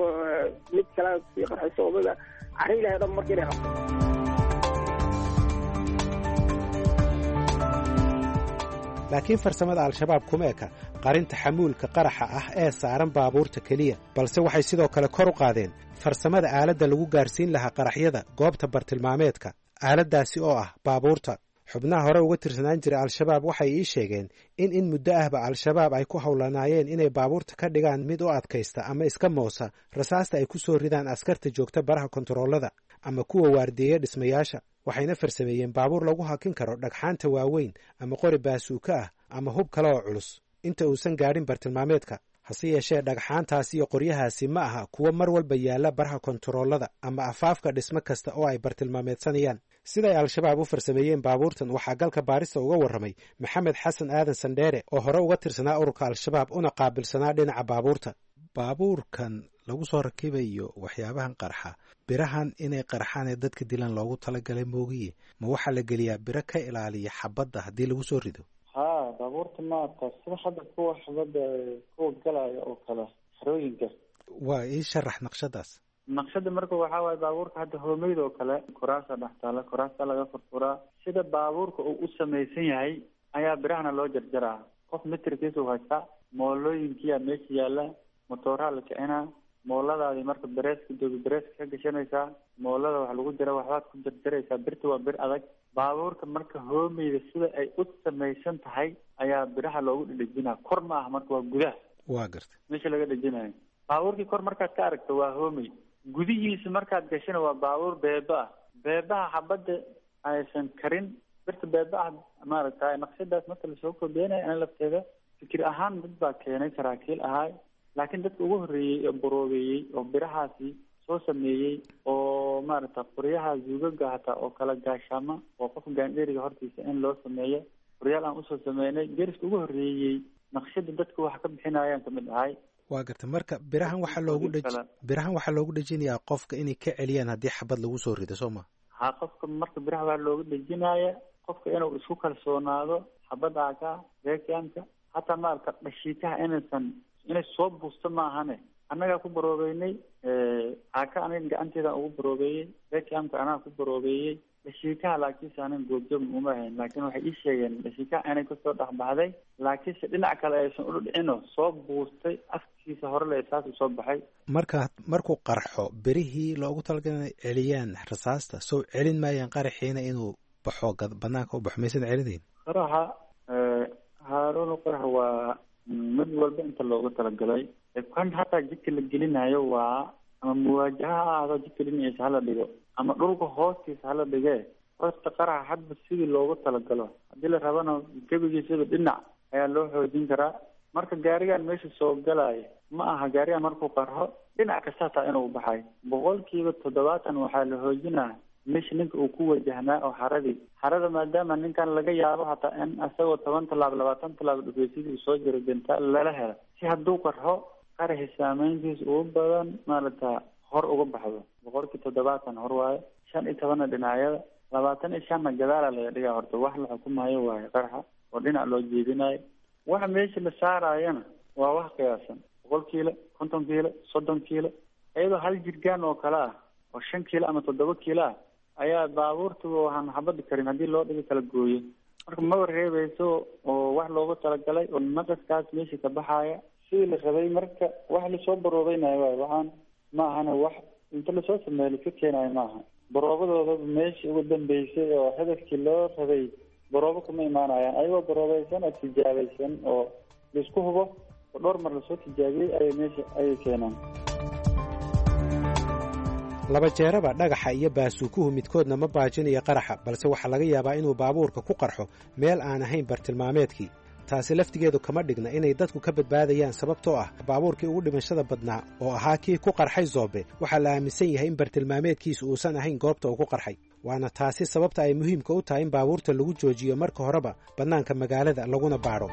mid kale sii qarxayso omaga cari ilahay dhan markii inay qabto. laakiin farsamada al-shabaab kuma eka qarinta xamuulka qaraxa ah ee saaran baabuurta keliya balse waxay sidoo kale kor u qaadeen farsamada aaladda lagu gaarsiin lahaa qaraxyada goobta bartilmaameedka aaladdaasi oo ah baabuurta xubnaha hore uga tirsanaan jiray al-shabaab waxay ii sheegeen in muddo ahba al-shabaab ay ku howlanaayeen inay baabuurta ka dhigaan mid u adkaysta ama iska moosa rasaasta ay ku soo ridaan askarta joogta baraha kontaroolada ama kuwa waardiyeya dhismayaasha waxayna farsameeyeen baabuur lagu hakin karo dhagxaanta waaweyn ama qori baasuuka ah ama hub kale oo culus inta uusan gaadhin bartilmaameedka hase yeeshee dhagxaantaasi iyo qoryahaasi ma aha kuwo mar walba yaalla baraha kontaroolada ama afaafka dhismo kasta oo ay bartilmaameedsanayaan siday al-shabaab u farsameeyeen baabuurtan waxaa galka baarista uga warramay maxamed xasan aadan sandheere oo hore uga tirsanaa ururka al-shabaab una qaabilsanaa dhinaca baabuurta baabuurkan lagu soo rakibayo waxyaabahan qarxa birahan inay qarxaan ee dadka dilan loogu talagalay moogiye ma waxaa la geliyaa biro ka ilaaliya xabadda haddii lagu soo rido ha baabuurta maata sida hadda kuwa xabadda kuwa galaya oo kale xerooyinka waa ii sharax naqshadaas naqshada marka waxaa waaye baabuurka hadda hoomeyda oo kale koraasa dhex taala koraasa laga furfuraa sida baabuurka uu u samaysan yahay ayaa birahana loo jarjaraa qof mitirkiisa u haystaa moolooyinkiyaa meesha yaalla motooraha la kicinaa mooladaadi marka bereeska doobi bereeska ka gashanaysaa moolada wax lagu jira waxbaad ku jarjaraysaa birta waa bir adag baabuurka marka hoomeyda sida ay u samaysan tahay ayaa biraha loogu dhedhejinaa kor ma aha marka waa gudaha waa garta meesha laga dhejinayo baabuurkii kor markaad ka aragto waa hoomey gudihiisa markaad gashana waa baabuur beeba ah beebaha xabadda aysan karin birta beeba ah maaragtay naqshadaas marka lasoo kordeenaya ana lafteeda fikir ahaan dad baa keenay saraakiil ahaay laakiin dadka ugu horreeyey oo boroobeeyey oo birahaasi soo sameeyey oo maaragta qoryaha zuugaga hataa oo kala gaashaama oo qofka gaandheeriga hortiisa in loo sameeyo qoryaal aan usoo sameynay geriska ugu horreeyey naqshada dadka wax ka bixinayaan kamid ahay waa garta marka birahan waxaa loogu dhejinayaa qofka inay ka celiyaan haddii xabad lagu soo rido soo ma ha qofka marka biraha waa loogu dhejinaya qofka inuu isku kalsoonaado xabadda aka reekianka hataa maaragta dhashiikaha inay soo buusto maahane annagaa ku baroobeynay aka aniga gacanteedaan ugu baroobeeyey reekiamka anaga ku baroobeeyey dhashiikaha laakiinse anan goobjoog uma ahayn laakiin waxay ii sheegeen dhashiikaha inay kasoo dhexbaxday laakiinse dhinac kale aysan udhicino soo buustay afkiisa hore le saas u soo baxay markuu qarxo berihii loogu talagalay inay celiyaan rasaasta soo celin maayaan qaraxiina inuu baxo banaanka u baxo maysan celinayn qaraxa haaruun qarax waa mid walba inta loogu talagalay kan hataa jidka la gelinayo waa ama muwaajaha ha ahdo jidka dhinaciisa hala dhigo ama dhulka hoostiisa hala dhigee horta qaraxa hadba sidii loogu talagalo haddii la rabana gebigiisaba dhinac ayaa loo xoojin karaa marka gaarigan meesha soo galaya ma aha gaarigan markuu qarxo dhinac kasta hataa inuu baxay 70% waxaa la xoojinaa meesha ninka uu ku wajahnaa oo xarada maadaama ninkan laga yaabo hataa in asagoo 10 talaab 20 talaab dhufeysidii soo jiro denta lala helo si hadduu qarxo qaraxi saameyntiisa ugu badan maaragta hor uga baxdo 70% hor waaye 15 dhinacyada 25 gadaala laga dhigaa horta wax la xukumayo waaye qaraxa oo dhinac loo jeedinayo waxa meesha la saarayana waa wax qiyaasan 100 kiilo 50 kiilo 30 kiilo iyadoo hal jirgaan oo kale ah oo 5 kiilo ama 7 kiilo ah ayaa baabuurtu waxaan xabadi karin haddii loo dhigi kala gooyo marka ma wareebayso oo wax loogu talagalay oo naqaskaas meesha ka baxaya sidii la rabay marka wax lasoo baroobaynayo waayo waxaan ma ahana wax inta lasoo sameeyo ka keenayo maaha baroobadooda meesha ugu dambeysay oo hadafkii loo rabay baroobo kuma imaanayaan ayagoo baroobaysan oo tijaabaysan oo laisku hubo oo dhowr mar lasoo tijaabiyey ayay meesha ayay keenaan laba jeeraba dhagaxa iyo baasuukuhu midkoodna ma baajinayo qaraxa balse waxaa laga yaabaa inuu baabuurka ku qarxo meel aan ahayn bartilmaameedkii taasi laftigeedu kama dhigna inay dadku ka badbaadayaan sababtoo ah baabuurkii ugu dhimashada badnaa oo ahaa kii ku qarxay Zoobe waxaa la aaminsan yahay in bartilmaameedkiisu uusan ahayn goobta uu ku qarxay waana taasi sababta ay muhiimka u tahay in baabuurta lagu joojiyo marka horeba bannaanka magaalada laguna baadho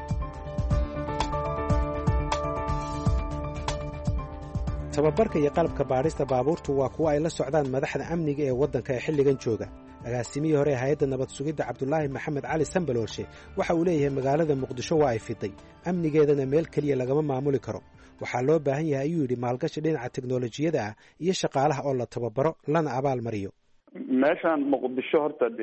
tababarka iyo qalabka baadhista baabuurtu waa kuwa ay la socdaan madaxda amniga ee waddanka ee xilligan jooga agaasimihii hore ee hay-adda nabad sugidda cabdulaahi maxamed cali sambaloolshe waxa uu leeyahay magaalada muqdisho waa ay fiday amnigeedana meel keliya lagama maamuli karo waxaa loo baahan yahay ayuu yidhi maalgashi dhinaca teknolojiyada ah iyo shaqaalaha oo la tababaro lana abaal mariyo meeshaan muqdisho horta dee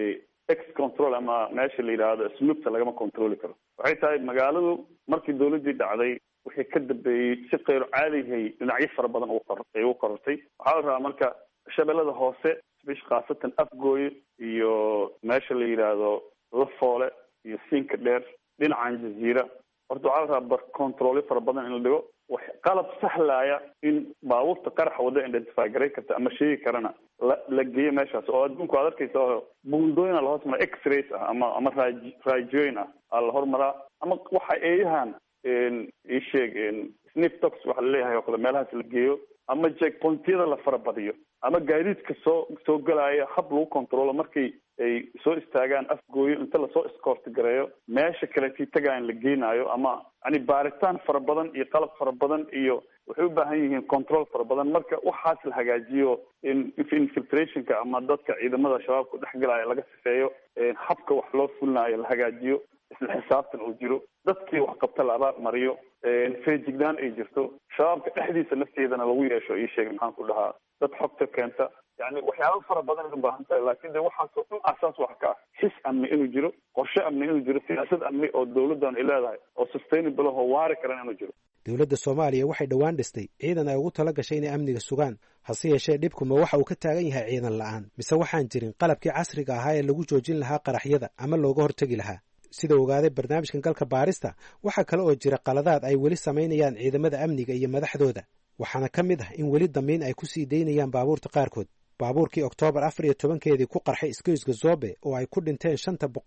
ex control ama meesha la yidhaahdo snoopta lagama controli karo. waxay tahay magaaladu markii dawladdii dhacday wixii ka dambeeyey si kayro caadihay dhinacyo fara badan ay u korortay. waxaa la rabaa marka shabeellada hoose bish khaasatan afgooye iyo meesha la yidhaahdo lafoole iyo siinka dheer dhinacan jaziira horta waxaa la rabaa bar controlyo fara badan in la dhigo wax qalab sahlaya in baabuurta qaraxa wada identify garay karta ama sheegi karana la geeyo meeshaas oo adduunku aad arkaysa oo buundooyin la hoos mara x-rays ah ama raajooyin ah la hormaraa ama waxa eeyahan ii sheeg sniff dogs waxa la leeyahay oo kale meelahaas la geeyo ama checkpointyada la farabadiyo ama gaadiidka soo galaya hab lagu controlo markay ay soo istaagaan afgooyo inta lasoo escort gareeyo meesha kaleetii tagaan la geenaayo ama yani baaritaan fara badan iyo qalab fara badan iyo waxay u baahan yihiin control fara badan. marka waxaas la hagaajiyo infiltrationka ama dadka ciidamada shabaabka dhex galaya laga sifeeyo habka wax loo fulinayo la hagaajiyo isla xisaabtan uu jiro dadkii wax qabta la abaar mariyo feejignaan ay jirto shabaabka dhexdiisa nafteedana lagu yeesho ii sheeg maxaan ku dhahaa dad xogta keenta yani waxyaaba fara badan u baahan tahay laakiin de waxaasoo dhan asaas wax ka ah xis amni inuu jiro qorshe amni inuu jiro siyaasad amni oo dawladdan ay leedahay oo sustainable oo waari karan inuu jiro. dowladda soomaaliya waxay dhowaan dhistay ciidan ay ugu tala gashay inay amniga sugaan hase yeeshee dhibkuma waxa uu ka taagan yahay ciidan la'aan mise waxaan jirin qalabkii casriga ahaa ee lagu joojin lahaa qaraxyada ama looga hortegi lahaa. sida ogaaday barnaamijkan galka baarista waxaa kale oo jira qaladaad ay weli samaynayaan ciidamada amniga iyo madaxdooda waxaana ka mid ah in weli damiin ay ku sii daynayaan baabuurta qaarkood. baabuurkii Oktoobar 14 ku qarxay isgoyska Zobe oo ay ku dhinteen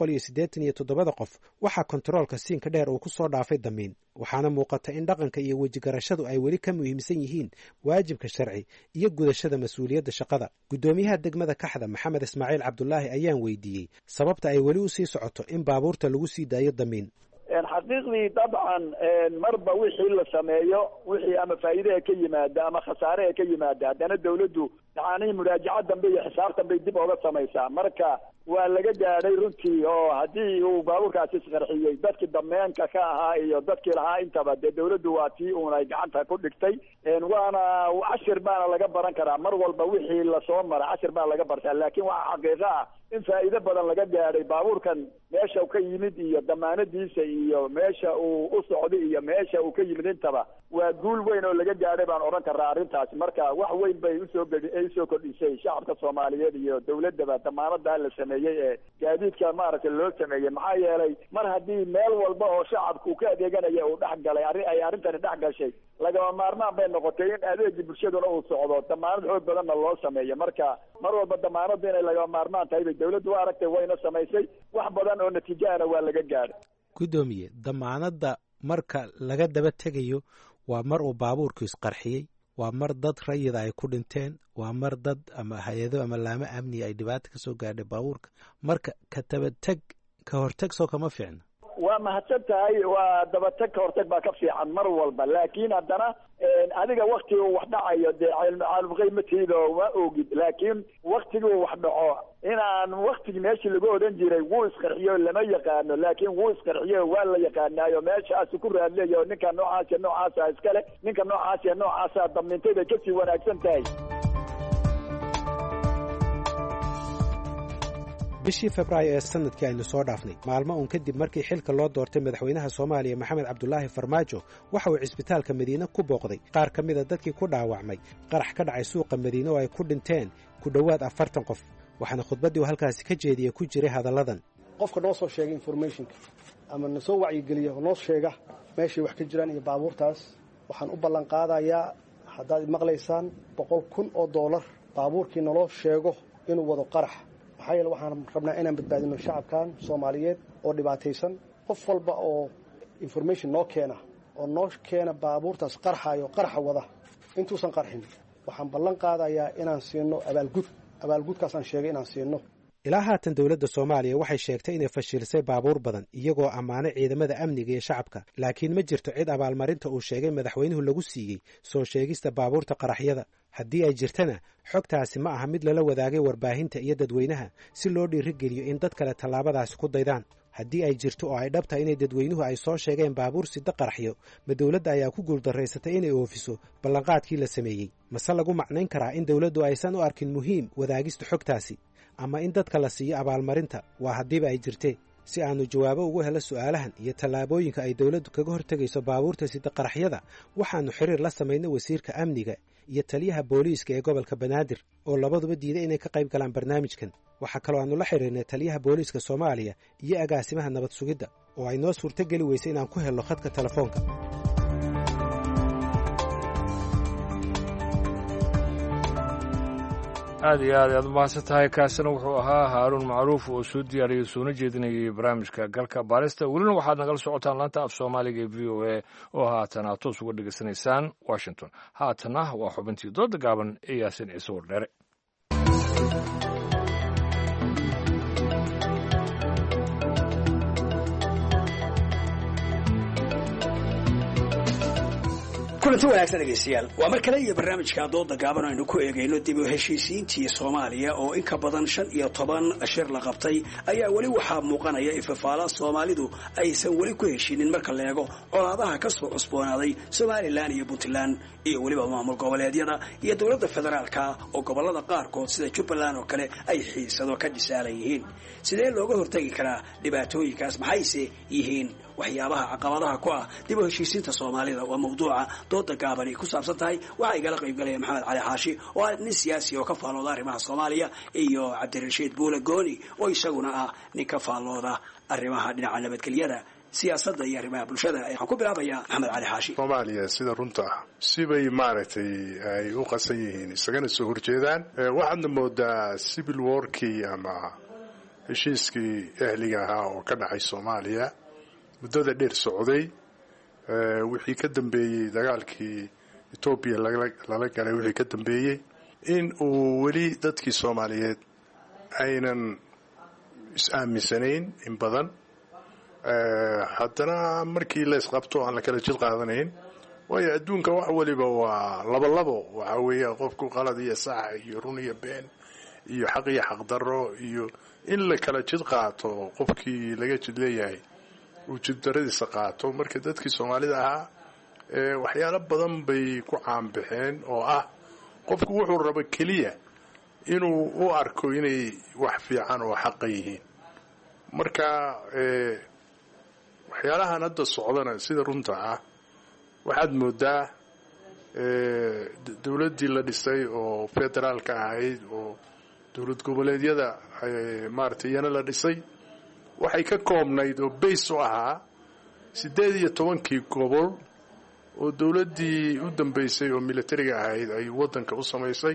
587 qof waxaa kontaroolka siinka dheer uu ku soo dhaafay damiin waxaana muuqata in dhaqanka iyo wejigarashadu ay weli ka muhiimsan yihiin waajibka sharci iyo gudashada mas'uuliyadda shaqada. gudoomiyaha degmada Kaxda Maxamed Ismaaciil Cabdullaahi ayaan weydiiyey sababta ay weli u sii socoto in baabuurta lagu sii daayo damiin. xaqiiqdii dabcan marba wixii la sameeyo wixii ama faa'iido ka yimaada ama khasaare ka yimaada haddana dawladdu yacni muraajaca dambe iyo xisaab dambe dib uga samaysaa. marka waa laga gaadhay runtii oo haddii uu baabuurkaasi isqarxiyey dadkii dameenka ka ahaa iyo dadkii lahaa intaba dee dawladdu waa tii uun ay gacanta ku dhigtay waana cashir baana laga baran karaa mar walba wixii lasoo mara cashir baa laga bartaa. laakiin waxaa xaqiiqo ah in faa'iido badan laga gaadhay baabuurkan meesha uu ka yimid iyo damaanadiisa iyo meesha uu u socday iyo meesha uu ka yimid intaba waa guul weyn oo laga gaadhay baan odhan karaa arrintaasi. marka wax weyn bay usoo kordhisay shacabka Soomaaliyeed iyo dawladaba damaanada la sameeyey ee gaadiidka maaragtay loo sameeyey maxaa yeelay mar haddii meel walba oo shacabku ka adeeganaya uu dhex galay ay arrintani dhex gashay lagama maarmaan bay noqotay in adeegii bulshaduna uu socdo damaanad xoog badanna loo sameeyo. marka mar walba damaanadu inay lagama maarmaan tahay bay dawladdu u aragtay wayna samaysay wax badan oo natiijahana waa laga gaadhay. gudoomiye damaanadda marka laga daba tegayo waa mar uu baabuurku isqarxiyey waa mar dad rayida ay ku dhinteen waa mar dad ama hay-ado ama laamo amni ay dhibaato ka soo gaadhay baabuurka marka ka dabateg ka horteg soo kama fiicna. waa mahadsan tahay waa dabateg ka horteg baa ka fiican mar walba laakiin haddana adiga waktiga wax dhacayo dee caalamqaymatiida ma ogid laakiin waktigii wax dhaco inaan waktigi meeshii lagu odan jiray wuu isqarxiyo lama yaqaano laakiin wuu isqarxiyo waa la yaqaanaayo meeshaasi ku raadleeyo ninka noocaasa iskale ninka noocaasa damintayda kasii wanaagsan tahay. bishii Febraayo ee sanadkii aynu soo dhaafnay maalmo uun kadib markii xilka loo doortay madaxweynaha Soomaaliya Maxamed Cabdullaahi Farmaajo waxa uu cisbitaalka Madiina ku booqday qaar ka mid a dadkii ku dhaawacmay qarax ka dhacay suuqa Madiina oo ay ku dhinteen ku dhowaad 40 qof waxaana khudbaddii halkaasi ka jeediyay ku jiray hadalladan. qofka noo soo sheegay informationka ama noo soo wacyigeliyo noo sheega meeshii wax ka jiraan iyo baabuurtaas waxaan u ballan qaadayaa haddaad maqlaysaan $100,000 baabuurkii naloo sheego inuu wado qarax maxaa yeele waxaan rabnaa inaan badbaadino shacabkan Soomaaliyeed oo dhibaataysan qof walba oo information noo keena baabuurtaas qaraxa wada intuusan qarxin waxaan ballan qaadayaa inaan siino abaalgudkaasaan sheegay inaan siino. ilaa haatan dowladda Soomaaliya waxay sheegtay inay fashilsay baabuur badan iyagoo ammaanay ciidamada amniga iyo shacabka laakiin ma jirto cid abaalmarinta uu sheegay madaxweynuhu lagu siiyey soo sheegista baabuurta qaraxyada haddii ay jirtana xogtaasi ma aha mid lala wadaagay warbaahinta iyo dadweynaha si loo dhiirigeliyo in dad kale tallaabadaasi ku daydaan. haddii ay jirto oo ay dhabtahay inay dadweynuhu ay soo sheegeen baabuur sida qaraxyo ma dawladda ayaa ku guuldarraysatay inay oofiso ballanqaadkii la sameeyey mase lagu macnayn karaa in dawladdu aysan u arkin muhiim wadaagista xogtaasi ama in dadka la siiyo abaalmarinta waa haddiiba ay jirtee si aannu jawaabo ugu helo su'aalahan iyo tallaabooyinka ay dawladdu kaga hortegayso baabuurta sida qaraxyada waxaannu xiriir la samaynay wasiirka amniga iyo taliyaha booliiska ee gobolka banaadir oo labaduba diiday inay ka qayb galaan barnaamijkan waxaa kaloo aannu la xidhiirnay taliyaha booliiska soomaaliya iyo agaasimaha nabad sugidda oo ay noo suurtogeli weysay inaan ku helno khadka telefoonka aad iyo aad ayaad umahadsan tahay kaasina wuxuu ahaa haaruun macruuf oo soo diyaariyey soona jeedinayay barnaamijka galka baarista welina waxaad nagala socotaan laanta af soomaaliga ee v o a oo haatan aad toos uga dhegaysanaysaan washington haatanna waa xubintii dooda gaaban ee yaasin ciise wardheere kulanti wanaagsan dhegaystayaal waa mar kale iyo barnaamijka dooda gaaban aynu ku eegayno dib u heshiisiintii Soomaaliya oo in ka badan 15 shir la qabtay ayaa wali waxaa muuqanaya ifafaala Soomaalidu aysan wali ku heshiinin marka la eego colaadaha ka soo cusboonaaday Somaliland iyo Puntland iyo waliba maamul goboleedyada iyo dawladda federaalka oo gobolada qaarkood sida Jubaland oo kale ay xiisado ka dhisaalayeen sidee looga hortagi karaa dhibaatooyinkaas maxayse yihiin waxyaabaha caqabadaha ku ah dib u heshiisiinta Soomaalida waa mawduuca dooda gaaban ku saabsan tahay waxa ay gala qayb galay Maxamed Cali Xaashi oo ah nin siyaasi oo ka faalooda arrimaha Soomaaliya iyo Cabdirashiid Buule Gooni oo isaguna ah nin ka faalooda arrimaha dhinaca nabadgelyada siyaasadda iyo arrimaha bulshada waxaan ku bilaabayaa Maxamed Cali Xaashi Soomaaliya sida runta ah sibay maaragtay ay u qasan yihiin isagana soo horjeedaan waxaadna moodaa civil war-kii ama heshiiskii ahliga ahaa oo ka dhacay Soomaaliya muddada dheer socday wixii ka dambeeyay dagaalkii Ethiopia lala galay wixii ka dambeeyay in uu weli dadkii Soomaaliyeed aynan is-aaminsanayn in badan haddana markii la isqabto aan la kala jid qaadanayn waayo adduunka wax waliba waa labo waxa weeye qofku qalad iyo sax iyo run iyo been iyo xaq iyo xaq darro iyo in la kala jid qaato qofkii laga jid leeyahay uu jiddaradiisa qaato marka dadkii Soomaalida ahaa waxyaalo badan bay ku caanbixeen oo ah qofku wuxuu rabo kaliya inuu u arko inay wax fiican oo xaq yihiin marka waxyaalahan hadda socdana sida runta ah waxaad moodaa dawladdii la dhisay oo federaalka ahayd oo dawlad goboleedyada maaragtay iyana la dhisay waxay ka koobnayd oo base u ahaa 18 gobol oo dawladdii u dambeysay oo militariga ahayd ay waddanka u samaysay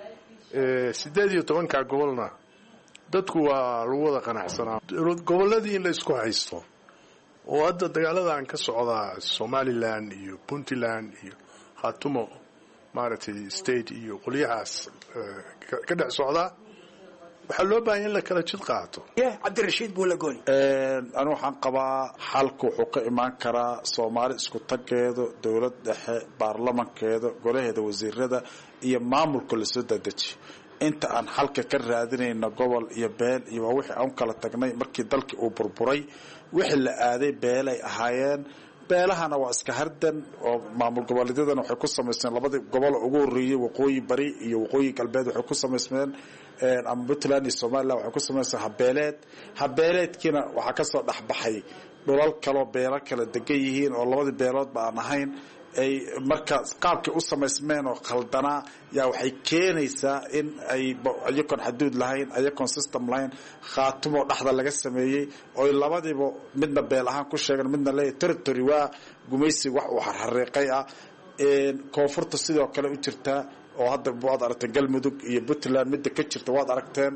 18 gobolna dadku waa lagu wada qanacsanaa gobolladii in la isku haysto oo hadda dagaaladan ka socda Somaliland iyo Puntland iyo Khartoum maaragtay state iyo qoliyahaas ka dhex socda waxa loo baahan in la kala jid qaato Cabdirashiid Buule Gooni anu waxaan qabaa xalku wuxuu ka imaan karaa Soomaali isku tageedo dawlad dhexe baarlamankeeda golaheeda wasiirada iyo maamulka la soo dedejiyo inta aan xalka ka raadinayna gobol iyo beel iyo wixii aan kala tagnay markii dalkii uu burburay wixii la aaday beel ay ahaayeen beelahana waa iska hardan oo maamul goboleedyadana waxay ku sameysteen labadii gobol ugu horeeyay waqooyi bari iyo waqooyi galbeed waxay ku sameysmeen ama Puntland iyo Somaliland waxay ku sameysay habeeleedkiina waxa ka soo dhaxbaxay dhulal kale beelo kala degan yihiin oo labadii beelood baan ahayn ay marka qaabkii u sameysmeen oo khaldana yaa waxay keenaysaa in ay ayakon xaduud lahayn ayakon system lahayn khaatumo dhaxda laga sameeyay oo labadiiba midna beel ahaan ku sheegan midna leeyahay territory waa gumaysi wax uu xariiqay ah koonfurta sidoo kale u jirta oo hadda waad aragteen Galmudug iyo Puntland midda ka jirta waad aragteen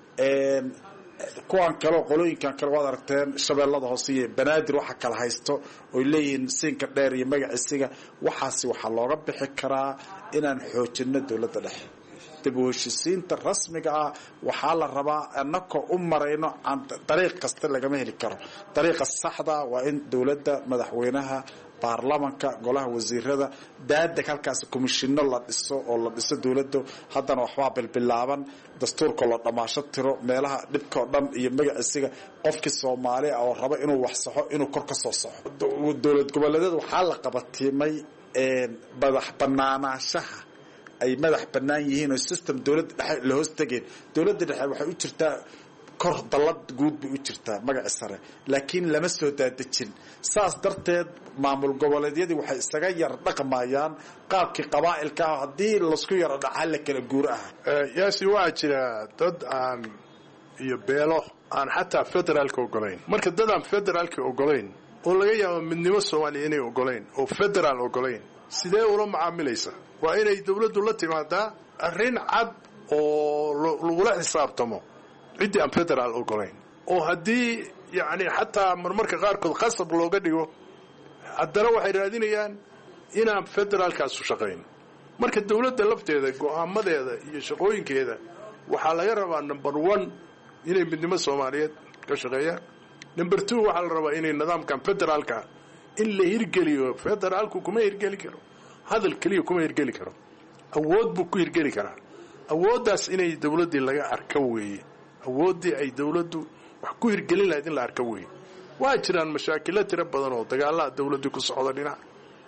kuwan kale qolooyinkan kale waad aragteen shabeellada hoose iyo banaadir waxa kala haysto oo leeyihiin siinka dheer iyo magaciisiga waxaasi waxa looga bixi karaa inaan xoojino dawladda dhexe dib u heshiisiinta rasmiga ah waxaa la rabaa annaka u marayno dariiq kasta lagama heli karo dariiqa saxda waa in dawladda madaxweynaha baarlamanka golaha wasiirada daadeg halkaas komishino la dhiso oo la dhiso dawladda haddana waxbaa bilbilaaban dastuurka loo dhamaasho tiro meelaha dhibka oo dhan iyo magaciisiga qofkii Soomaali ah oo raba inuu wax saxo inuu kor ka soo saxo dawlad goboleedyada waxaa la qabatimay madax banaanaanshaha ay madax bannaan yihiin oo system dowladda dhexe la hoos tegeen dowladda dhexe waxay u jirtaa kor dallad guud bay u jirtaa magaca sare laakiin lama soo daadejin saas darteed maamul goboleedyadii waxay isaga yar dhaqmayaan qaabkii qabaa'ilka ah haddii laisku yaro dhaca la kala guur ah yaasi waxaa jira dad aan iyo beelo aan xataa federaalka ogolayn marka dad aan federaalka ogolayn oo laga yaabo midnimo soomaaliya inay ogolayn oo federaal ogolayn sidee ula macaamilaysa waa inay dawladdu la timaadaa arrin cad oo lagula xisaabtamo ciddii aan federaal ogolayn oo haddii yacni xataa marmarka qaarkood khasab looga dhigo haddana waxay raadinayaan inaan federaalkaasu shaqayn marka dawladda lafteeda go'aamadeeda iyo shaqooyinkeeda waxaa laga rabaa number 1 inay midnimo soomaaliyeed ka shaqeeyaan number 2 waxaa la rabaa inay nidaamkan federaalka in la hirgeliyo federaalku kuma hirgeli karo hadal keliya kuma hirgeli karo awood buu ku hirgeli karaa awooddaas inay dawladdii laga arka weeye awooddii ay dawladdu wax ku hirgelin lahayd in la arka weeye waa jiraan mashaakilo tiro badan oo dagaallada dawladdii ku socda dhinac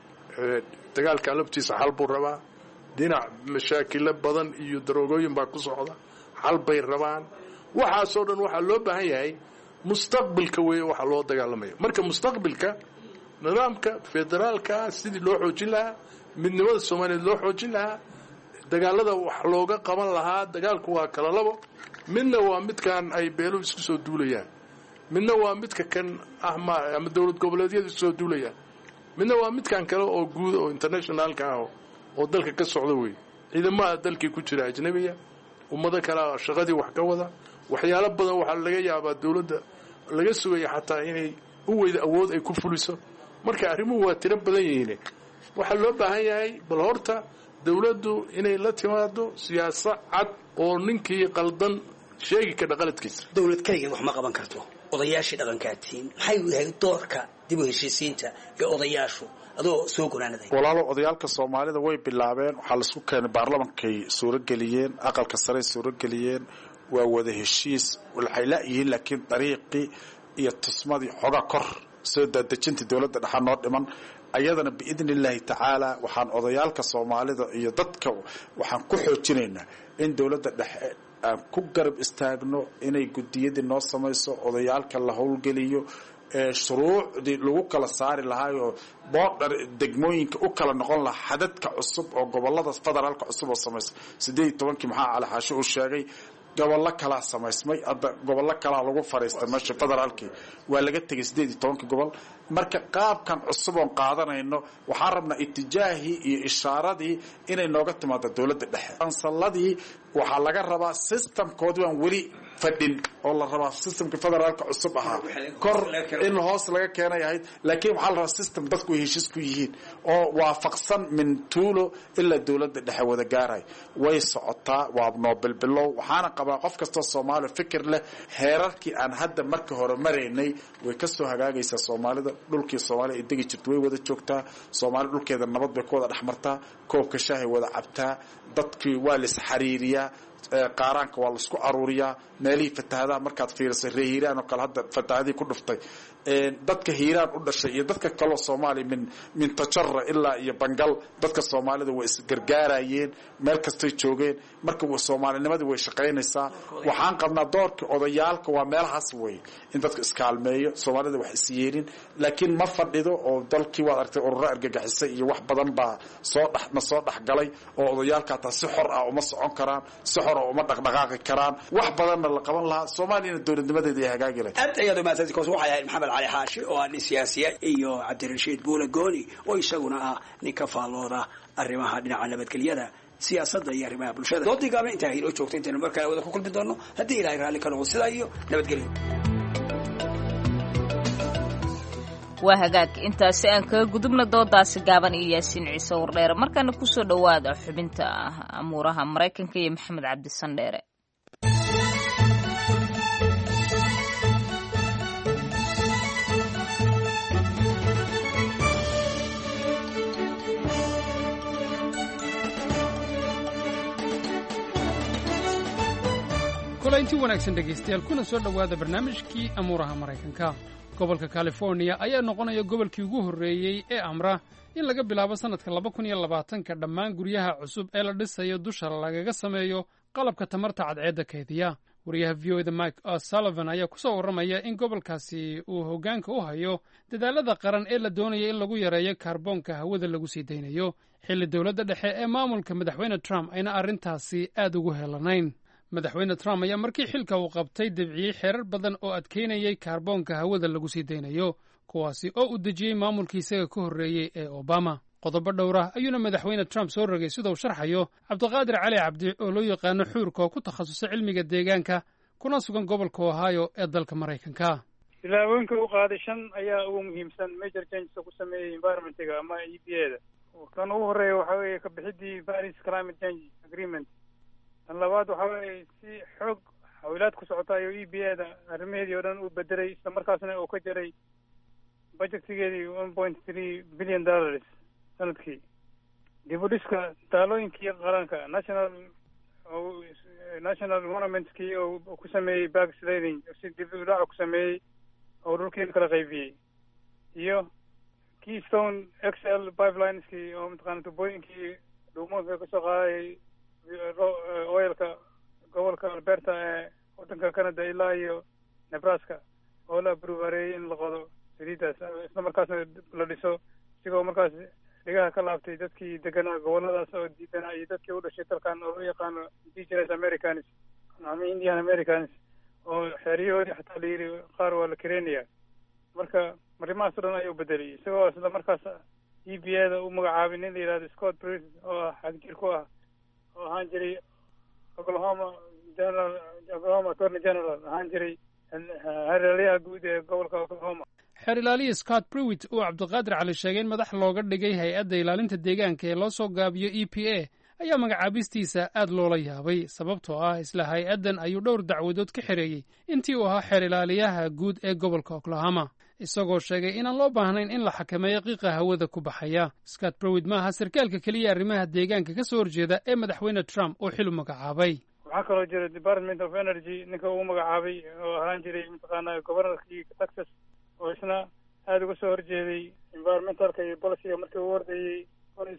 dagaalka laftiisa xal buu rabaa dhinac mashaakilo badan iyo daroogooyin baa ku socda xal bay rabaan waxaasoo dhan waxaa loo baahan yahay mustaqbilka weeye waxa loo dagaalamaya marka mustaqbilka nidaamka federaalka sidii loo xoojin lahaa midnimada soomaaliyeed loo xoojin lahaa dagaalada wax looga qaban lahaa dagaalku waa kala labo midna waa midkan ay beeluhu isku soo duulayaan midna waa midka kan ama dawlad goboleedyadu isku soo duulayaan midna waa midkan kale oo guud oo internationalka ah oo dalka ka socda wey ciidamada dalkii ku jira ajnabiga ummado kale shaqadii wax ka wada waxyaalo badan waxaa laga yaabaa dawladda laga sugaya xataa inay u weyda awood ay ku fuliso marka arrimuhu waa tiro badan yihiin waxaa loo baahan yahay bal horta dawladdu inay la timaado siyaasad cad oo ninkii qaldan sheegi ka dhaqaladkiisa dawlad kaligeed wax ma qaban karto odayaashii dhaqankaatiin maxay u yahay doorka dib u heshiisiinta ee odayaashu adoo soo gonaanaday walaalo odayaalka Soomaalida way bilaabeen waxa la isku keenay baarlamankay suuro galiyeen aqalka sare suuro galiyeen waa wada heshiis waxay la yihiin laakiin dariiqi iyo tusmadii xoga kor soo dadajinta dawladda dhaxan noo dhiman ayadana biidin illaahi tacaala waxaan odayaalka Soomaalida iyo dadka waxaan ku xoojinaynaa in dawladda dhexe aan ku garab istaagno inay gudiyada noo samayso odayaalka la howlgeliyo shuruucdii lagu kala saari lahaa oo boodhar degmooyinka u kala noqon lahaa xadadka cusub oo gobolada federaalka cusub oo samaysa 18 maxaa cali xaashi uu sheegay gobollo kala samaysmay hadda gobollo kala lagu fariistay meesha federaalkii waa laga tagay 18 gobol marka qaabkan cusub oo qaadanayno waxaan rabnaa itijaahi iyo ishaaradii inay nooga timaado dawladda dhexe ansaladii waxaa laga rabaa systemkoodii aan weli fadhin oo la rabaa systemka federaalka cusub ahaa kor in hoos laga keenay ahayd laakiin waxaa la rabaa system dadku heshiis ku yihiin oo waafaqsan min tuulo ilaa dawladda dhexe wada gaaray way socotaa waa Nobel bilow waxaana qabaa qof kasta Soomaali fikir leh heerarkii aan hadda markii hore maraynay way ka soo hagaagaysaa Soomaalida dhulkii Soomaaliya idigi jirtay way wada joogtaa Soomaali dhulkeeda nabad bay ku wada dhaxmartaa koobka shaahi wada cabtaa dadkii waa la xariiriyaa qaaraanka waa la isku aruuriyaa meelihii fatahaadaha markaad fiiriso reehiiraan oo kale hadda fatahaadii ku dhuftay dadka hiiraan u dhashay iyo dadka kale Soomaali min tajarra ilaa iyo bangal dadka Soomaalida way isgargaarayeen meel kastay joogeen marka Soomaalinimadii way shaqaynaysaa waxaan qabnaa doorka odayaalka waa meelahaas way in dadka iskaalmeeyo Soomaalida wax isyeerin laakiin ma fadhido oo dalkii waad aragtay ururo argagixisay iyo wax badan baa soo dhaxgalay oo odayaalka taa si xor ah uma socon karaan si xor ah uma dhaqdhaqaaqi karaan wax badanna la qaban lahaa Soomaaliya dawladnimadeeda ay hagaagi lahayd aad ayadu maasadi koos waxay ahayd Maxamed Cali Xaashi oo ah siyaasiye iyo Cabdirashiid Buule Gooni oo isaguna ah ninka faalooda arrimaha dhinaca nabadgelyada siyaasadda iyo arrimaha bulshada doodii gaaban inta ay joogtay inta markaa wada ku kulmi doono haddii Ilaahay raali ka noqdo sidaa iyo nabadgelyo waa hagaag intaasi aan kaga gudubna doodaasi gaaban iyo Yaasiin Ciise Wardheere markaana ku soo dhawaada xubinta amuuraha Mareykanka iyo Maxamed Cabdi Sandheere kulanti wanaagsan dhegaystayaal kuna soo dhawaada barnaamijkii amuuraha Mareykanka gobolka californiya ayaa noqonaya gobolkii ugu horreeyey ee amra in laga bilaabo sannadka 2020 dhammaan guryaha cusub ee la dhisayo dusha lagaga sameeyo qalabka tamarta cadceedda kaydiya. wariyaha v o da mike o'sullivan ayaa ku soo warramaya in gobolkaasi uu hoggaanka u hayo dadaalada qaran ee la doonaya in lagu yareeyo kaarboonka hawada lagu sii daynayo, xilli dowladda dhexe ee maamulka madaxweyne trump ayna arrintaasi aad ugu helanayn. madaxweyne trump ayaa markii xilka uu qabtay debciyey xeerar badan oo adkaynayay kaarboonka hawada lagu sii daynayo, kuwaasi oo uu dejiyey maamulkii isaga ka horreeyey ee obama. qodobo dhowrah ayuuna madaxweyne trump soo rogay sida uu sharxayo cabdiqaadir cali cabdi oo loo yaqaano xuurka oo ku takhasusay cilmiga deegaanka kuna sugan gobolka ohio ee dalka maraykanka. tillaabooyinka u qaaday 5 ayaa ugu muhiimsan major changes ku sameeyey environmentiga ama EPA-da. kan ugu horeeya waxa weeye ka bixidii Paris Climate Change Agreement. tan labaad waxa weeye si xoog xawilaad ku socota ayuu EPA-da arrimaheedii oo dhan u bedelay isla markaasna uu ka jaray budgetkeedii $1.3 billion sanadkii. dib u dhiska taalooyinkii qaranka national monumentskii oo ku sameeyey backsliding si dib u dhac ku sameeyey oo dhulkii kala qaybiyey, iyo Keystone XL pipelineski oo mataqaana tubooyinkii dhuumoodka kasoo qaaday oilka gobolka Alberta ee wadanka Canada ilaa iyo Nebraska oo la approve in la qodo saliidaas isla markaasna la dhiso, isigoo markaas dhigaha ka laabtay dadkii deganaa goboladaas oo diidanaa iyo dadkii u dhashay dalkan oo loo yaqaano indigenous Americans ama Indian Americans oo xeeriyahoodii xataa la yidhi qaar waa la kareenaya. marka arrimahaas oo dhan ayuu bedelay isagoo isla markaas EPA-da u magacaabay nin la yidhahdo Scott Pruitt oo ah xagjir ku ah oo ahaan jiray Oklahoma Attorney General, ahaan jiray xeerlaaliyaha guud ee gobolka Oklahoma. xeer ilaaliya Scott Pruitt uu cabdiqaadir cali sheegay in madax looga dhigay hay-adda ilaalinta deegaanka ee loo soo gaabiyo EPA ayaa magacaabistiisa aad loola yaabay, sababtoo ah isla hay-addan ayuu dhowr dacwadood ka xereeyey intii uu ahaa xeer ilaaliyaha guud ee gobolka Oklahoma, isagoo sheegay inaan loo baahnayn in la xakameeyo qiiqa hawada ku baxaya. Scott Pruitt maaha sarkaalka keliya arrimaha deegaanka ka soo horjeeda ee madaxweyne Trump uu xil u magacaabay. waxaa kaloo jira Department of Energy ninka uu magacaabay oo ahaan jiray mataqaanaa gobornarkii Texas oo isna aada uga soo horjeeday environmentalka iyo policyga markii uu ordayey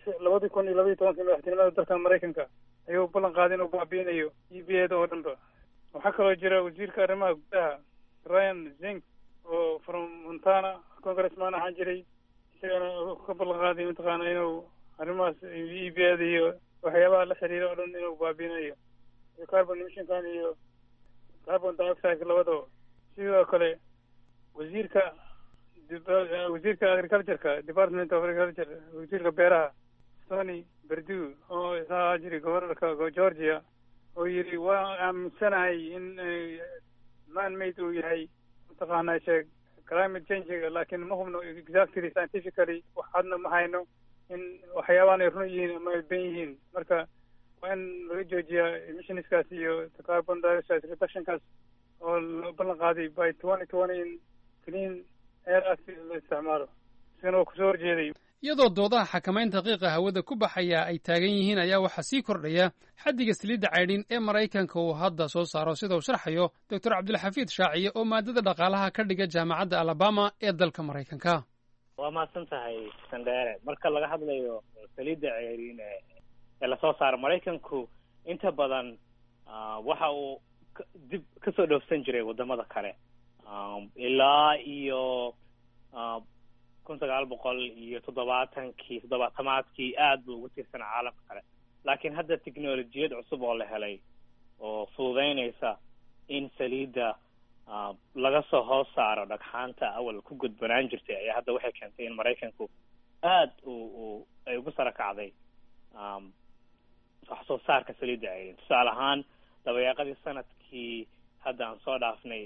2012 madaxtinimada dalka Maraykanka ayuu ballan qaaday inuu baabi'inayo EPA-da oo dhanba. waxaa kaloo jira wasiirka arrimaha gudaha Ryan Zinke oo from Montana congressman ahaan jiray, isagana ka ballan qaaday mataqaana inuu arrimahaas EPA-da iyo waxyaabaha la xiriira oo dhan inuu baabi'inayo, carbon emission iyo carbon dioxide labadaba. sidoo kale wasiirka agriculture-ka Department of Agriculture, wasiirka beeraha Tony Perdue oo ahaa jiray gobornarka Georgia oo yidhi waa aaminsanahay in man-made uu yahay mataqaanaa sheeg climate change-ga, laakiin ma hubno exactly scientifically waxaadna ma hayno in waxyaabahan ay run yihiin ama ay ben yihiin. marka waa in laga joojiyaa emissionskaas iyo carbon dioxide reductionkaas oo la ballan qaaday by 2020 in clean air act la isticmaalo, isagana waa kusoo horjeeday. iyadoo doodaha xakamaynta qiiqa hawada ku baxaya ay taagan yihiin ayaa waxaa sii kordhaya xaddiga saliidda caydhin ee Maraykanka uu hadda soo saaro, sida uu sharxayo Dr. Cabdilxafiid Shaaciye oo maadada dhaqaalaha ka dhiga jaamacadda Alabama ee dalka Maraykanka. waa mahadsan tahay Sandere. marka laga hadlayo saliidda caydhin ee la soo saaro Maraykanku inta badan waxa uu dib ka soo dhoofsan jiray wadamada kale ilaa iyo 1970-aadkii aad buu ugu tirsan caalamka kale. laakiin hadda teknolojiyad cusub oo la helay oo fududeynaysa in saliidda laga soo hoos saaro dhagxaanta awal ku gudbanaan jirtay ayaa hadda waxay keentay in Maraykanku aad ay ugu sara kacday wax soo saarka saliidda caydhin. tusaale ahaan dabayaaqadii sanadkii hadda aan soo dhaafnay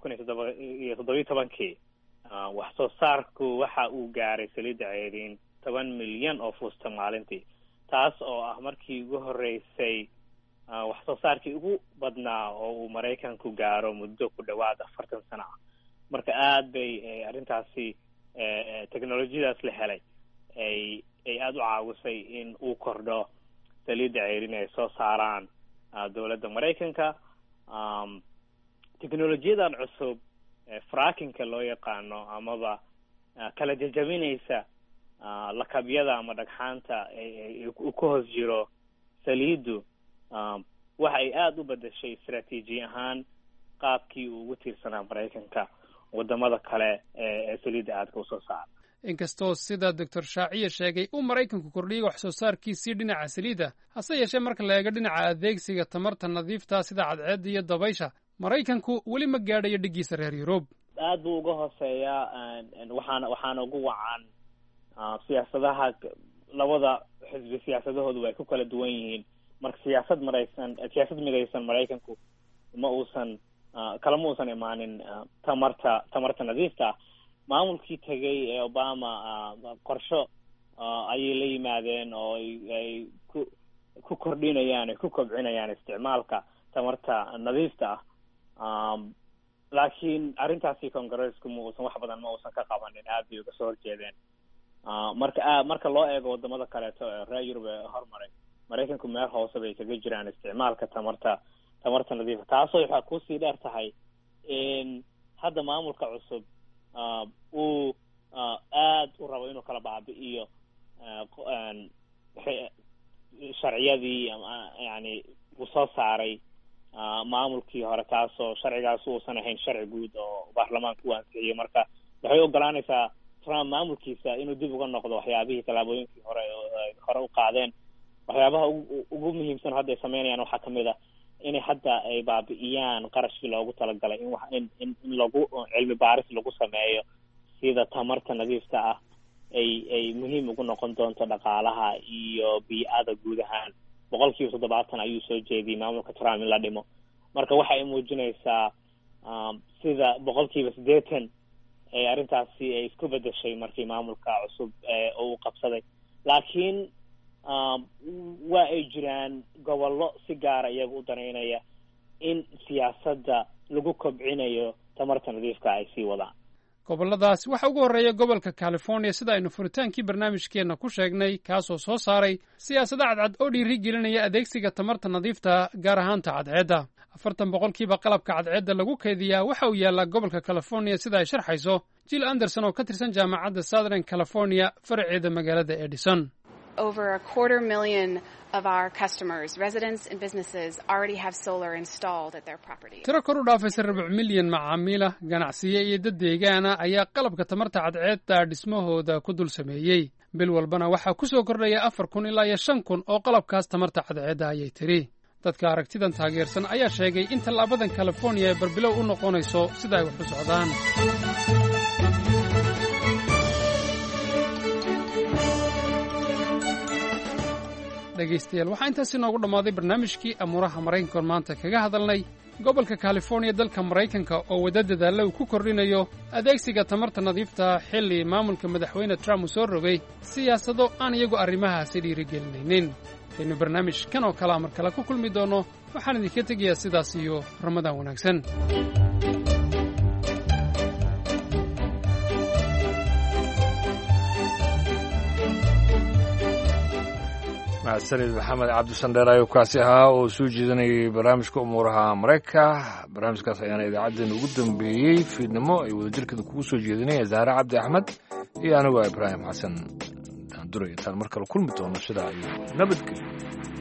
2017 wax soo saarku waxa uu gaaray saliidda caydhin 10 milyan oo fuusta maalintii, taas oo ah markii ugu horeysay wax soo saarkii ugu badnaa oo uu Maraykanku gaaro muddo ku dhawaad 40 sano ah. marka aad bay arrintaasi teknolojiyadaas la helay ay aad u caawisay in uu kordho saliidda caydhin ay soo saaraan dowladda Maraykanka. teknolojiyadan cusub frackinka loo yaqaano amaba kala jajabinaysa lakabyada ama dhagxaanta ku hoos jiro saliidu waxa ay aada u bedeshay istaraatiiji ahaan qaabkii uu ugu tiirsanaa maraykanka wadamada kale ee saliidda aadka usoo saara inkastoo sida doctor shaaciye sheegay uu maraykanku kordhiyey wax soo saarkiisii dhinaca saliidda hase yeeshee marka la eego dhinaca adeegsiga tamarta nadiifta sida cadceedda iyo dabaysha maraykanku weli ma gaadhayo dhiggiisa reer yurub aad buu uga hooseeyaa waxaana ugu wacan siyaasadaha labada xisbi siyaasadahoodu way ku kala duwan yihiin marka siyaasad midaysan maraykanku ma uusan imaanin tamarta nadiifta maamulkii tegay ee obama qorsho ayay la yimaadeen oo ay ku kordhinayaan ay ku kobcinayaan isticmaalka tamarta nadiifta laakiin arrintaasi congressku wax badan ma uusan ka qabanin aad bay uga soo horjeedeen marka loo eego wadamada kaleeto ee reer yurub ee hormaray maraykanku meel hoose bay kaga jiraan isticmaalka tamarta nadiifa taasoo waxaa kusii dheer tahay in hadda maamulka cusub uu aad u rabo inuu kala baabi'iyo sharciyadii yani uu soo saaray maamulkii hore taasoo sharcigaas uusan ahayn sharci guud oo baarlamaanka u ansixiyey marka waxay ogolaanaysaa trump maamulkiisa inuu dib uga noqdo waxyaabihii tallaabooyinkii hore u qaadeen waxyaabaha ugu muhiimsan hadda ay sameynayaan waxaa kamid ah inay hadda ay baabi'iyaan qarashkii loogu talagalay in lagu cilmi baaris lagu sameeyo sida tamarta nadiifta ah ay muhiim ugu noqon doonto dhaqaalaha iyo bii'ada guud ahaan 70% ayuu soo jeediyey maamulka Trump in la dhimo marka waxa ay muujinaysaa sida 80% ee arrintaasi ay isku bedeshay markii maamulka cusub uu qabsaday laakiin waa ay jiraan gobollo si gaara iyaga u daneynaya in siyaasadda lagu kobcinayo tamarta nadiifka ay sii wadaan gobolladaas waxa ugu horreeya gobolka California sida aynu furitaankii barnaamijkeena ku sheegnay kaasoo soo saaray siyaasado cadcad oo dhiirigelinaya adeegsiga tamarta nadiifta gaar ahaanta cadceedda 40% qalabka cadceedda lagu kaydiyaa waxa uu yaalaa gobolka California sida ay sharxayso Jill Anderson oo ka tirsan jaamacadda Southern California faraceeda magaalada Edison Over 250,000 of our customers, residents and businesses already have solar installed at their property. Tiro kor u dhaafaysa 4 milyan macaamiila ganacsiye iyo dad deegaana ayaa qalabka tamarta cadceedda dhismahooda ku dul sameeyay. Bil walbana waxaa ku soo kordhaya 4,000 ilaa 5,000 oo qalabkaas tamarta cadceedda ayay tiri. Dadka aragtidan taageersan ayaa sheegay in tallaabadan California ay barbilow u noqonayso sida ay wax u socdaan. dhegaystayaal waxaa intaasi noogu dhammaaday barnaamijkii amuuraha maraykanka maanta kaga hadalnay gobolka California dalka Maraykanka oo wada dadaalla uu ku kordhinayo adeegsiga tamarta nadiifta xilli maamulka madaxweyne Trump uu soo rogay siyaasado aan iyagu arrimahaasi dhiirigelinaynin aynu barnaamijkan oo kale mar kale ku kulmi doono waxaan idinka tegayaa sidaas iyo ramadaan wanaagsan mahadsanid maxamed cabdisandheer ayuu kaasi ahaa oo soo jeedinayay barnaamijka umuuraha maraykanka barnaamijkaas ayaana idaacaddeen ugu dambeeyey fiidnimo ay wadajirkeeda kugu soo jeedinaya zahre cabdi axmed iyo anigoo ibraahim xasan daanduray intaan mar kale kulmi doono sidaa iyo nabadgelyo